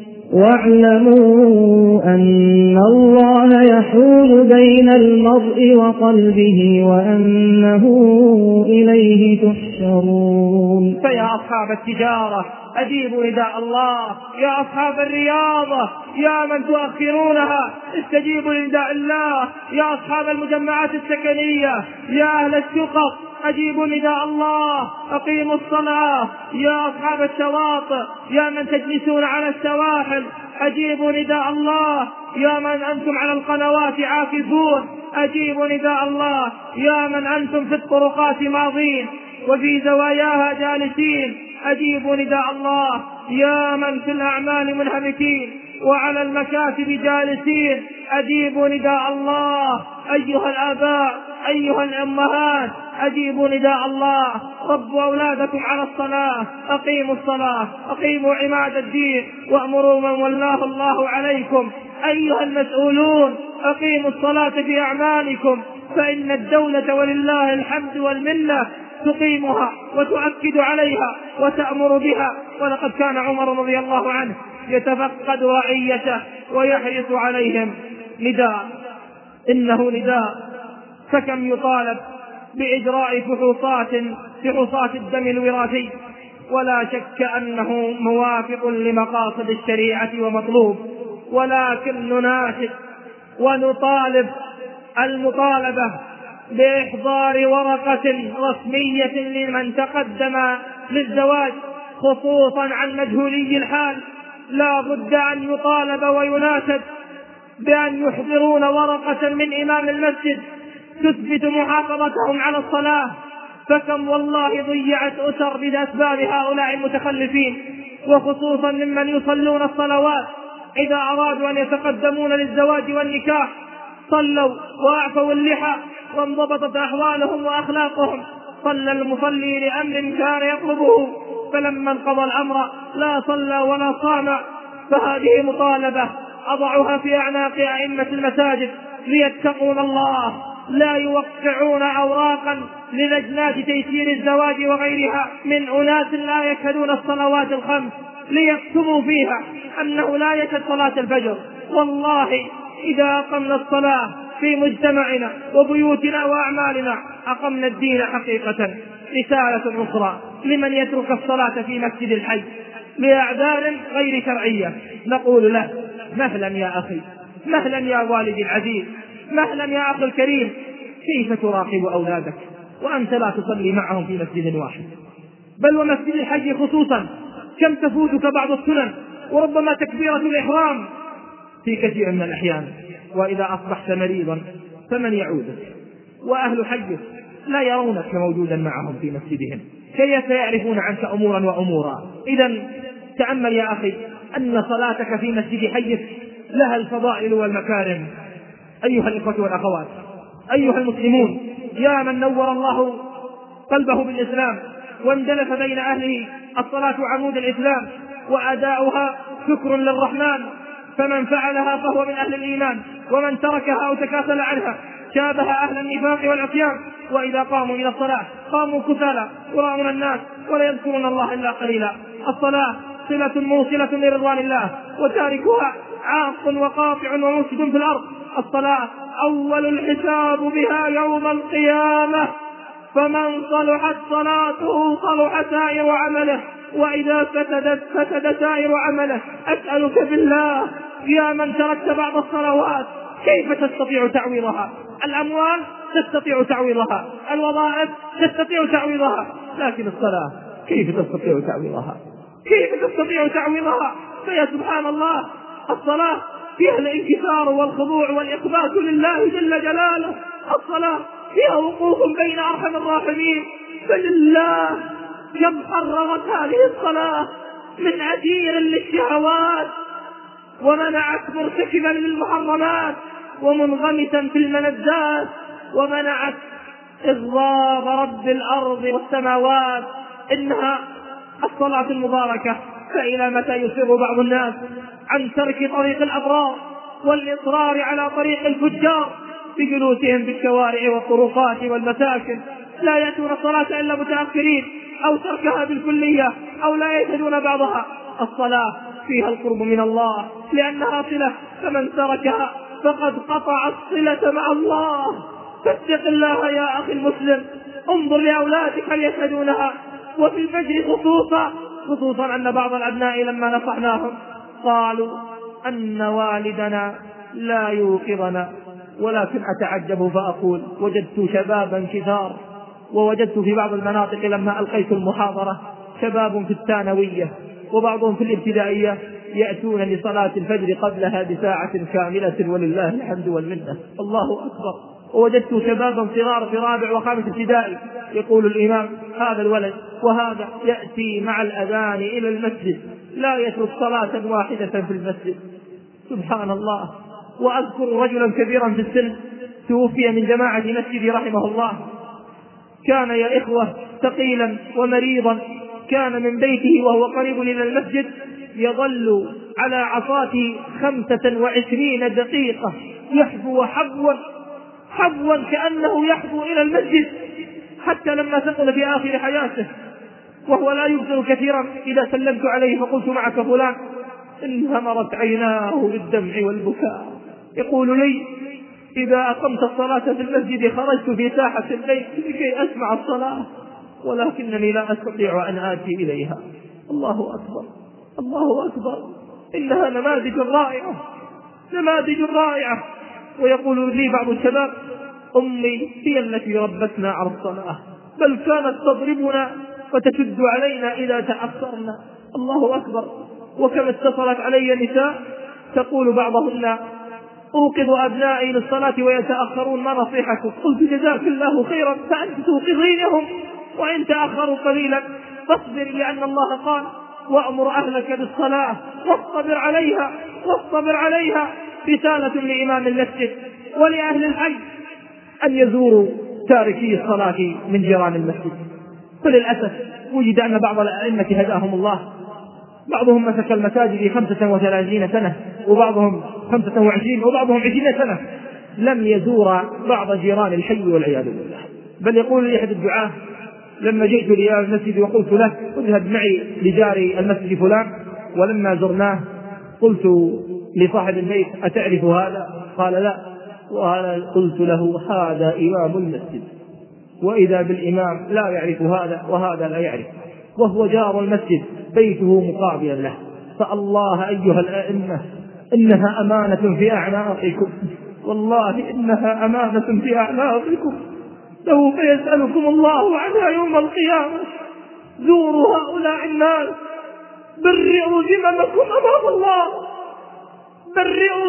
واعلموا أن الله يحول بين المرء وقلبه وأنه إليه تحشرون. فيا أصحاب التجارة أجيبوا نداء الله، يا أصحاب الرياضة يا من تؤخرونها استجيبوا لنداء الله، يا أصحاب المجمعات السكنية يا أهل الشقق أجيبوا نداء الله أقيموا الصلاة، يا أصحاب الشواطئ يا من تجلسون على السواحل أجيبوا نداء الله، يا من أنتم على القنوات عاكفون أجيبوا نداء الله، يا من أنتم في الطرقات ماضين وفي زواياها جالسين أجيبوا نداء الله، يا من في الأعمال منهمكين وعلى المكاتب جالسين أجيبوا نداء الله. أيها الآباء أيها الأمهات أجيبوا نداء الله، ربوا أولادكم على الصلاة، أقيموا الصلاة، أقيموا عماد الدين وأمروا من ولاه الله عليكم. أيها المسؤولون أقيموا الصلاة في أعمالكم، فإن الدولة ولله الحمد والمنة تقيمها وتؤكد عليها وتأمر بها. ولقد كان عمر رضي الله عنه يتفقد رعيته ويحرص عليهم. نداء، إنه نداء، فكم يطالب بإجراء فحوصات الدم الوراثي، ولا شك أنه موافق لمقاصد الشريعة ومطلوب، ولكن نناشد ونطالب المطالبة بإحضار ورقة رسمية لمن تقدم للزواج، خصوصا عن مجهولي الحال. لا بد أن يطالب ويناشد بأن يحضرون ورقة من إمام المسجد تثبت محافظتهم على الصلاة. فكم والله ضيعت أسر بأسباب هؤلاء المتخلفين، وخصوصا ممن يصلون الصلوات إذا أرادوا أن يتقدمون للزواج والنكاح صلوا وأعفوا اللحى وانضبطت أحوالهم وأخلاقهم. صلى المصلي لأمر كان يطلبه، فلما انقضى الأمر لا صلى ولا صام. فهذه مطالبة أضعها في أعناق أئمة المساجد ليتقون الله، لا يوقعون أوراقا للجنات تيسير الزواج وغيرها من أناس لا يشهدون الصلوات الخمس ليكتبوا فيها أنه لا يشهد صلاة الفجر. والله إذا أقمنا الصلاة في مجتمعنا وبيوتنا وأعمالنا أقمنا الدين حقيقة. رسالة أخرى لمن يترك الصلاة في مسجد الحي لأعذار غير شرعية، نقول له: مهلا يا أخي، مهلا يا والدي العزيز، مهلا يا أخي الكريم. كيف تراقب أولادك وأنت لا تصلي معهم في مسجد واحد، بل ومسجد الحج خصوصا؟ كم تفوتك بعض السنن وربما تكبيرة الإحرام في كثير من الأحيان. وإذا أصبحت مريضا فمن يعودك؟ وأهل حجك لا يرونك موجودا معهم في مسجدهم. كيف يعرفون عنك أمورا وأمورا؟ إذا تأمل يا أخي أن صلاتك في مسجد حيك لها الفضائل والمكارم. أيها الإخوة والأخوات، أيها المسلمون، يا من نور الله قلبه بالإسلام واندلف بين أهله، الصلاة عمود الإسلام وأداؤها شكر للرحمن، فمن فعلها فهو من أهل الإيمان، ومن تركها أو تكاسل عنها شابه أهل النفاق والعصيان. وإذا قاموا إلى الصلاة قاموا كسالى يراءون الناس ولا يذكرون الله إلا قليلا. الصلاة صلة موصلة لرضوان الله، وتاركها عاق وقاطع ومفسد في الأرض. الصلاة أول الحساب بها يوم القيامة، فمن صلحت صلاته صلح سائر عمله، وإذا فسد سائر عمله. أسألك بالله يا من تركت بعض الصلوات كيف تستطيع تعويضها؟ الأموال تستطيع تعويضها، الوظائف تستطيع تعويضها، لكن الصلاة كيف تستطيع تعويضها؟ كيف تستطيع تعويضها؟ فيا سبحان الله، الصلاة فيها الانكسار والخضوع والإخبات لله جل جلاله. الصلاة فيها وقوف بين أرحم الراحمين. فلله كم حرمت هذه الصلاة من أثير للشهوات، ومنعت مرتكبا للمحرمات، ومنغمسا في الملذات، ومنعت إغضاب رب الأرض والسماوات. إنها الصلاة المباركة. فإلى متى يصر بعض الناس عن ترك طريق الأبرار والإصرار على طريق الفجار بجلوسهم في الشوارع والطرقات والمساكن، لا يأتون الصلاة إلا متأخرين، أو تركها بالكلية، أو لا يشهدون بعضها. الصلاة فيها القرب من الله لأنها صلة، فمن تركها فقد قطع الصلة مع الله. فاتق الله يا أخي المسلم، انظر لأولادك هل يشهدونها، وفي الفجر خصوصا أن بعض الأبناء لما نصحناهم قالوا أن والدنا لا يوقظنا، ولكن أتعجب فأقول وجدت شبابا كثار، ووجدت في بعض المناطق لما ألقيت المحاضرة شباب في الثانوية وبعضهم في الابتدائية يأتون لصلاة الفجر قبلها بساعة كاملة، ولله الحمد والمنة، الله أكبر. ووجدت شبابا صغار في رابع وخامس ابتدائي يقول الإمام هذا الولد وهذا يأتي مع الأذان إلى المسجد لا يترك صلاة واحدة في المسجد. سبحان الله. وأذكر رجلا كبيرا في السن توفي من جماعة مسجد رحمه الله، كان يا إخوة ثقيلا ومريضا، كان من بيته وهو قريب إلى المسجد يظل على عصاته 25 دقيقة يحبو حبوا كأنه يحبو إلى المسجد، حتى لما ثقل في آخر حياته وهو لا يبصر كثيرا، إذا سلمت عليه فقلت معك فلان انهمرت عيناه بالدمع والبكاء، يقول لي إذا أقمت الصلاة في المسجد خرجت في ساحة الليل لكي أسمع الصلاة، ولكنني لا أستطيع أن آتي إليها. الله أكبر، الله أكبر. إنها نماذج رائعة. ويقول لي بعض الشباب أمي هي التي ربتنا على الصلاة، بل كانت تضربنا وتشد علينا إذا تأخرنا. الله أكبر. وكما اتصلت علي نساء تقول بعضهن أوقظ أبنائي للصلاة ويتأخرون، ما نصيحتك؟ قلت جزاك الله خيرا، فأنت توقظينهم وإن تأخروا قليلا فاصبر، لأن الله قال وأمر أهلك بالصلاة واصطبر عليها. رسالة لإمام المسجد ولأهل الحي أن يزوروا تاركي الصلاة من جيران المسجد. فللأسف وجد أن بعض الأئمة هداهم الله بعضهم مسك المساجد 35 سنة، وبعضهم 25، وبعضهم 20 سنة لم يزور بعض جيران الحي والعياذ بالله. بل يقول لي أحد الدعاة لما جئت لإمام المسجد وقلت له اذهب معي لجاري المسجد فلان، ولما زرناه قلت لصاحب البيت أتعرف هذا؟ قال لا. وأنا قلت له هذا إمام المسجد، وإذا بالإمام لا يعرف هذا وهذا لا يعرف، وهو جار المسجد بيته مقابلا له. فالله أيها الأئمة إنها أمانة في أعناقكم، والله إنها أمانة في أعناقكم، سوف يسألكم الله عنها يوم القيامة. زوروا هؤلاء الناس، برئوا ذممكم أمام الله، برئوا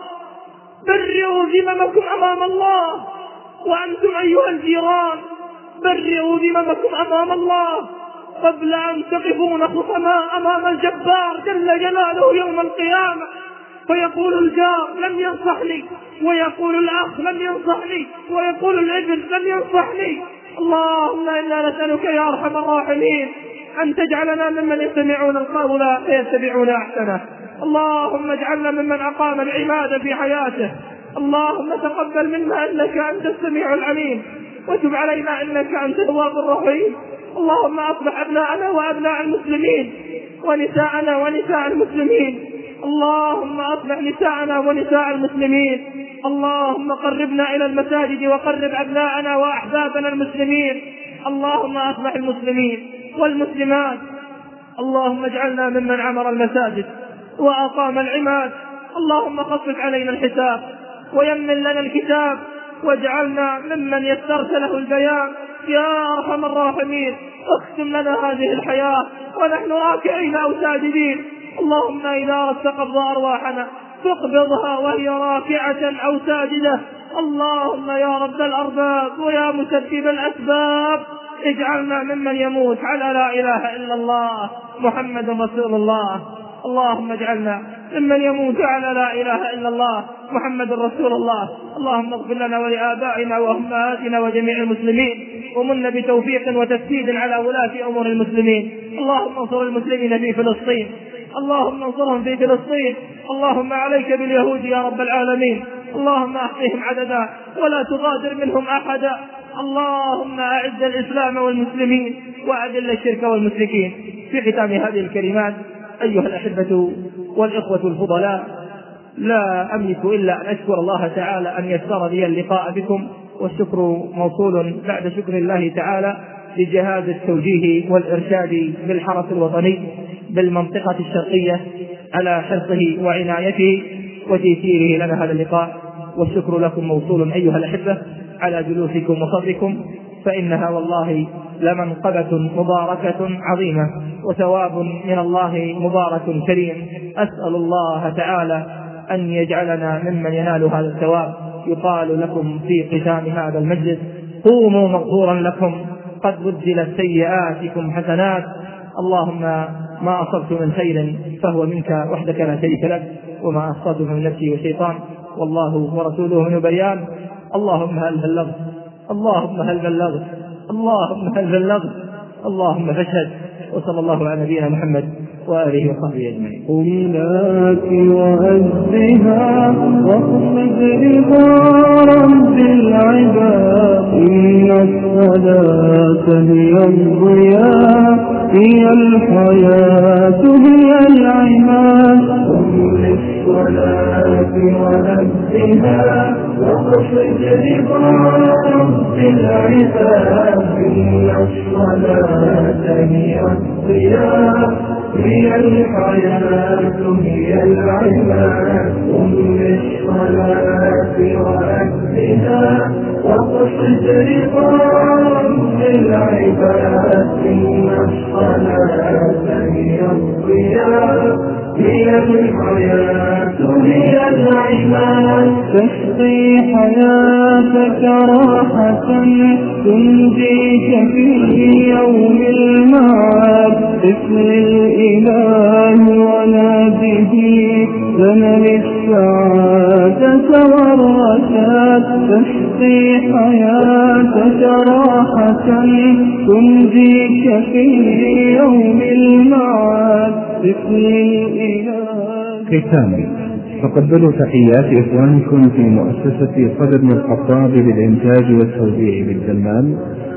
ذممكم أمام الله. وأنتم أيها الجيران برئوا ذممكم أمام الله قبل أن تقفون خصماء أمام الجبار جل جلاله يوم القيامة، فيقول الجار لم ينصحني، ويقول الأخ لم ينصحني، ويقول الابن لم ينصحني. اللهم إنا نسألك يا أرحم الراحمين أن تجعلنا ممن يستمعون القول فيتبعون أحسنه. اللهم اجعلنا ممن أقام العبادة في حياته. اللهم تقبل منا إنك أنت السميع العليم، وتب علينا إنك أنت التواب الرحيم. اللهم أصلح أبناءنا وأبناء المسلمين ونساءنا ونساء المسلمين. اللهم أصلح نساءنا ونساء المسلمين. اللهم قربنا إلى المساجد وقرب أبناءنا وأحبابنا المسلمين. اللهم أصلح المسلمين والمسلمات. اللهم اجعلنا ممن عمر المساجد وأقام العماد. اللهم خفف علينا الحساب ويمن لنا الكتاب، واجعلنا ممن يسرت له البيان يا أرحم الراحمين. اختم لنا هذه الحياة ونحن راكعين أو ساجدين. اللهم إذا أردت قبض أرواحنا فاقبضها وهي راكعة أو ساجدة. اللهم يا رب الأرباب ويا مسبب الأسباب اجعلنا ممن يموت على لا إله إلا الله محمد رسول الله. اللهم اجعلنا ممن يموت على لا إله إلا الله محمد رسول الله. اللهم اغفر لنا ولآبائنا وأمهاتنا وجميع المسلمين، ومن بتوفيق وتسديد على ولاة أمور المسلمين. اللهم انصر المسلمين في فلسطين، اللهم انصرهم في فلسطين. اللهم عليك باليهود يا رب العالمين، اللهم احصهم عددا ولا تغادر منهم أحدا. اللهم أعز الإسلام والمسلمين وأذل الشرك والمشركين. في ختام هذه الكلمات أيها الأحبة والإخوة الفضلاء، لا أملك إلا أن أشكر الله تعالى أن يسر لي اللقاء بكم، والشكر موصول بعد شكر الله تعالى لجهاز التوجيه والإرشاد بالحرس الوطني بالمنطقة الشرقية على حرصه وعنايته وتيسيره لنا هذا اللقاء. والشكر لكم موصول أيها الأحبة على جلوسكم وصبركم، فإنها والله لمنقبة مباركة عظيمة وثواب من الله مبارك كريم. أسأل الله تعالى أن يجعلنا ممن ينال هذا الثواب. يقال لكم في ختام هذا المجلس قوموا مغفورا لكم قد بدلت سيئاتكم حسنات. اللهم ما أصبت من خير فهو منك وحدك لا شريك لك، وما أخطأت من نفسي وشيطان والله ورسوله من بيان. اللهم هل بلغت، اللهم هل بلغت، اللهم هل بلغت، اللهم فاشهد. وصلى الله على نبينا محمد وآله وصحبه أجمعين. قل لك وأزها واخفض رضا رب العباد، إن الصلاة هي الضياء هي الحياة هي العماد. قل للصلاة وأزها واخفض رضا رب العباد، إن الصلاة هي الضياء هي الحياة هي العماد. قم بالصلاة وأكدها واقصد رضا رب العباد، إن الصلاة هي الضياء هي الحياة هي العماد. تسقي حياتك راحة تنجيك في يوم المعاد. اسم الإله وناديه لنا السعادة والرشاد. تسقي حياتك راحة تنجيك في يوم المعاد. اسم الإله. ختاما، تقبلوا تحيات إخوانكم في مؤسسة صدر بن الخطاب للإنتاج والتوزيع بالدمام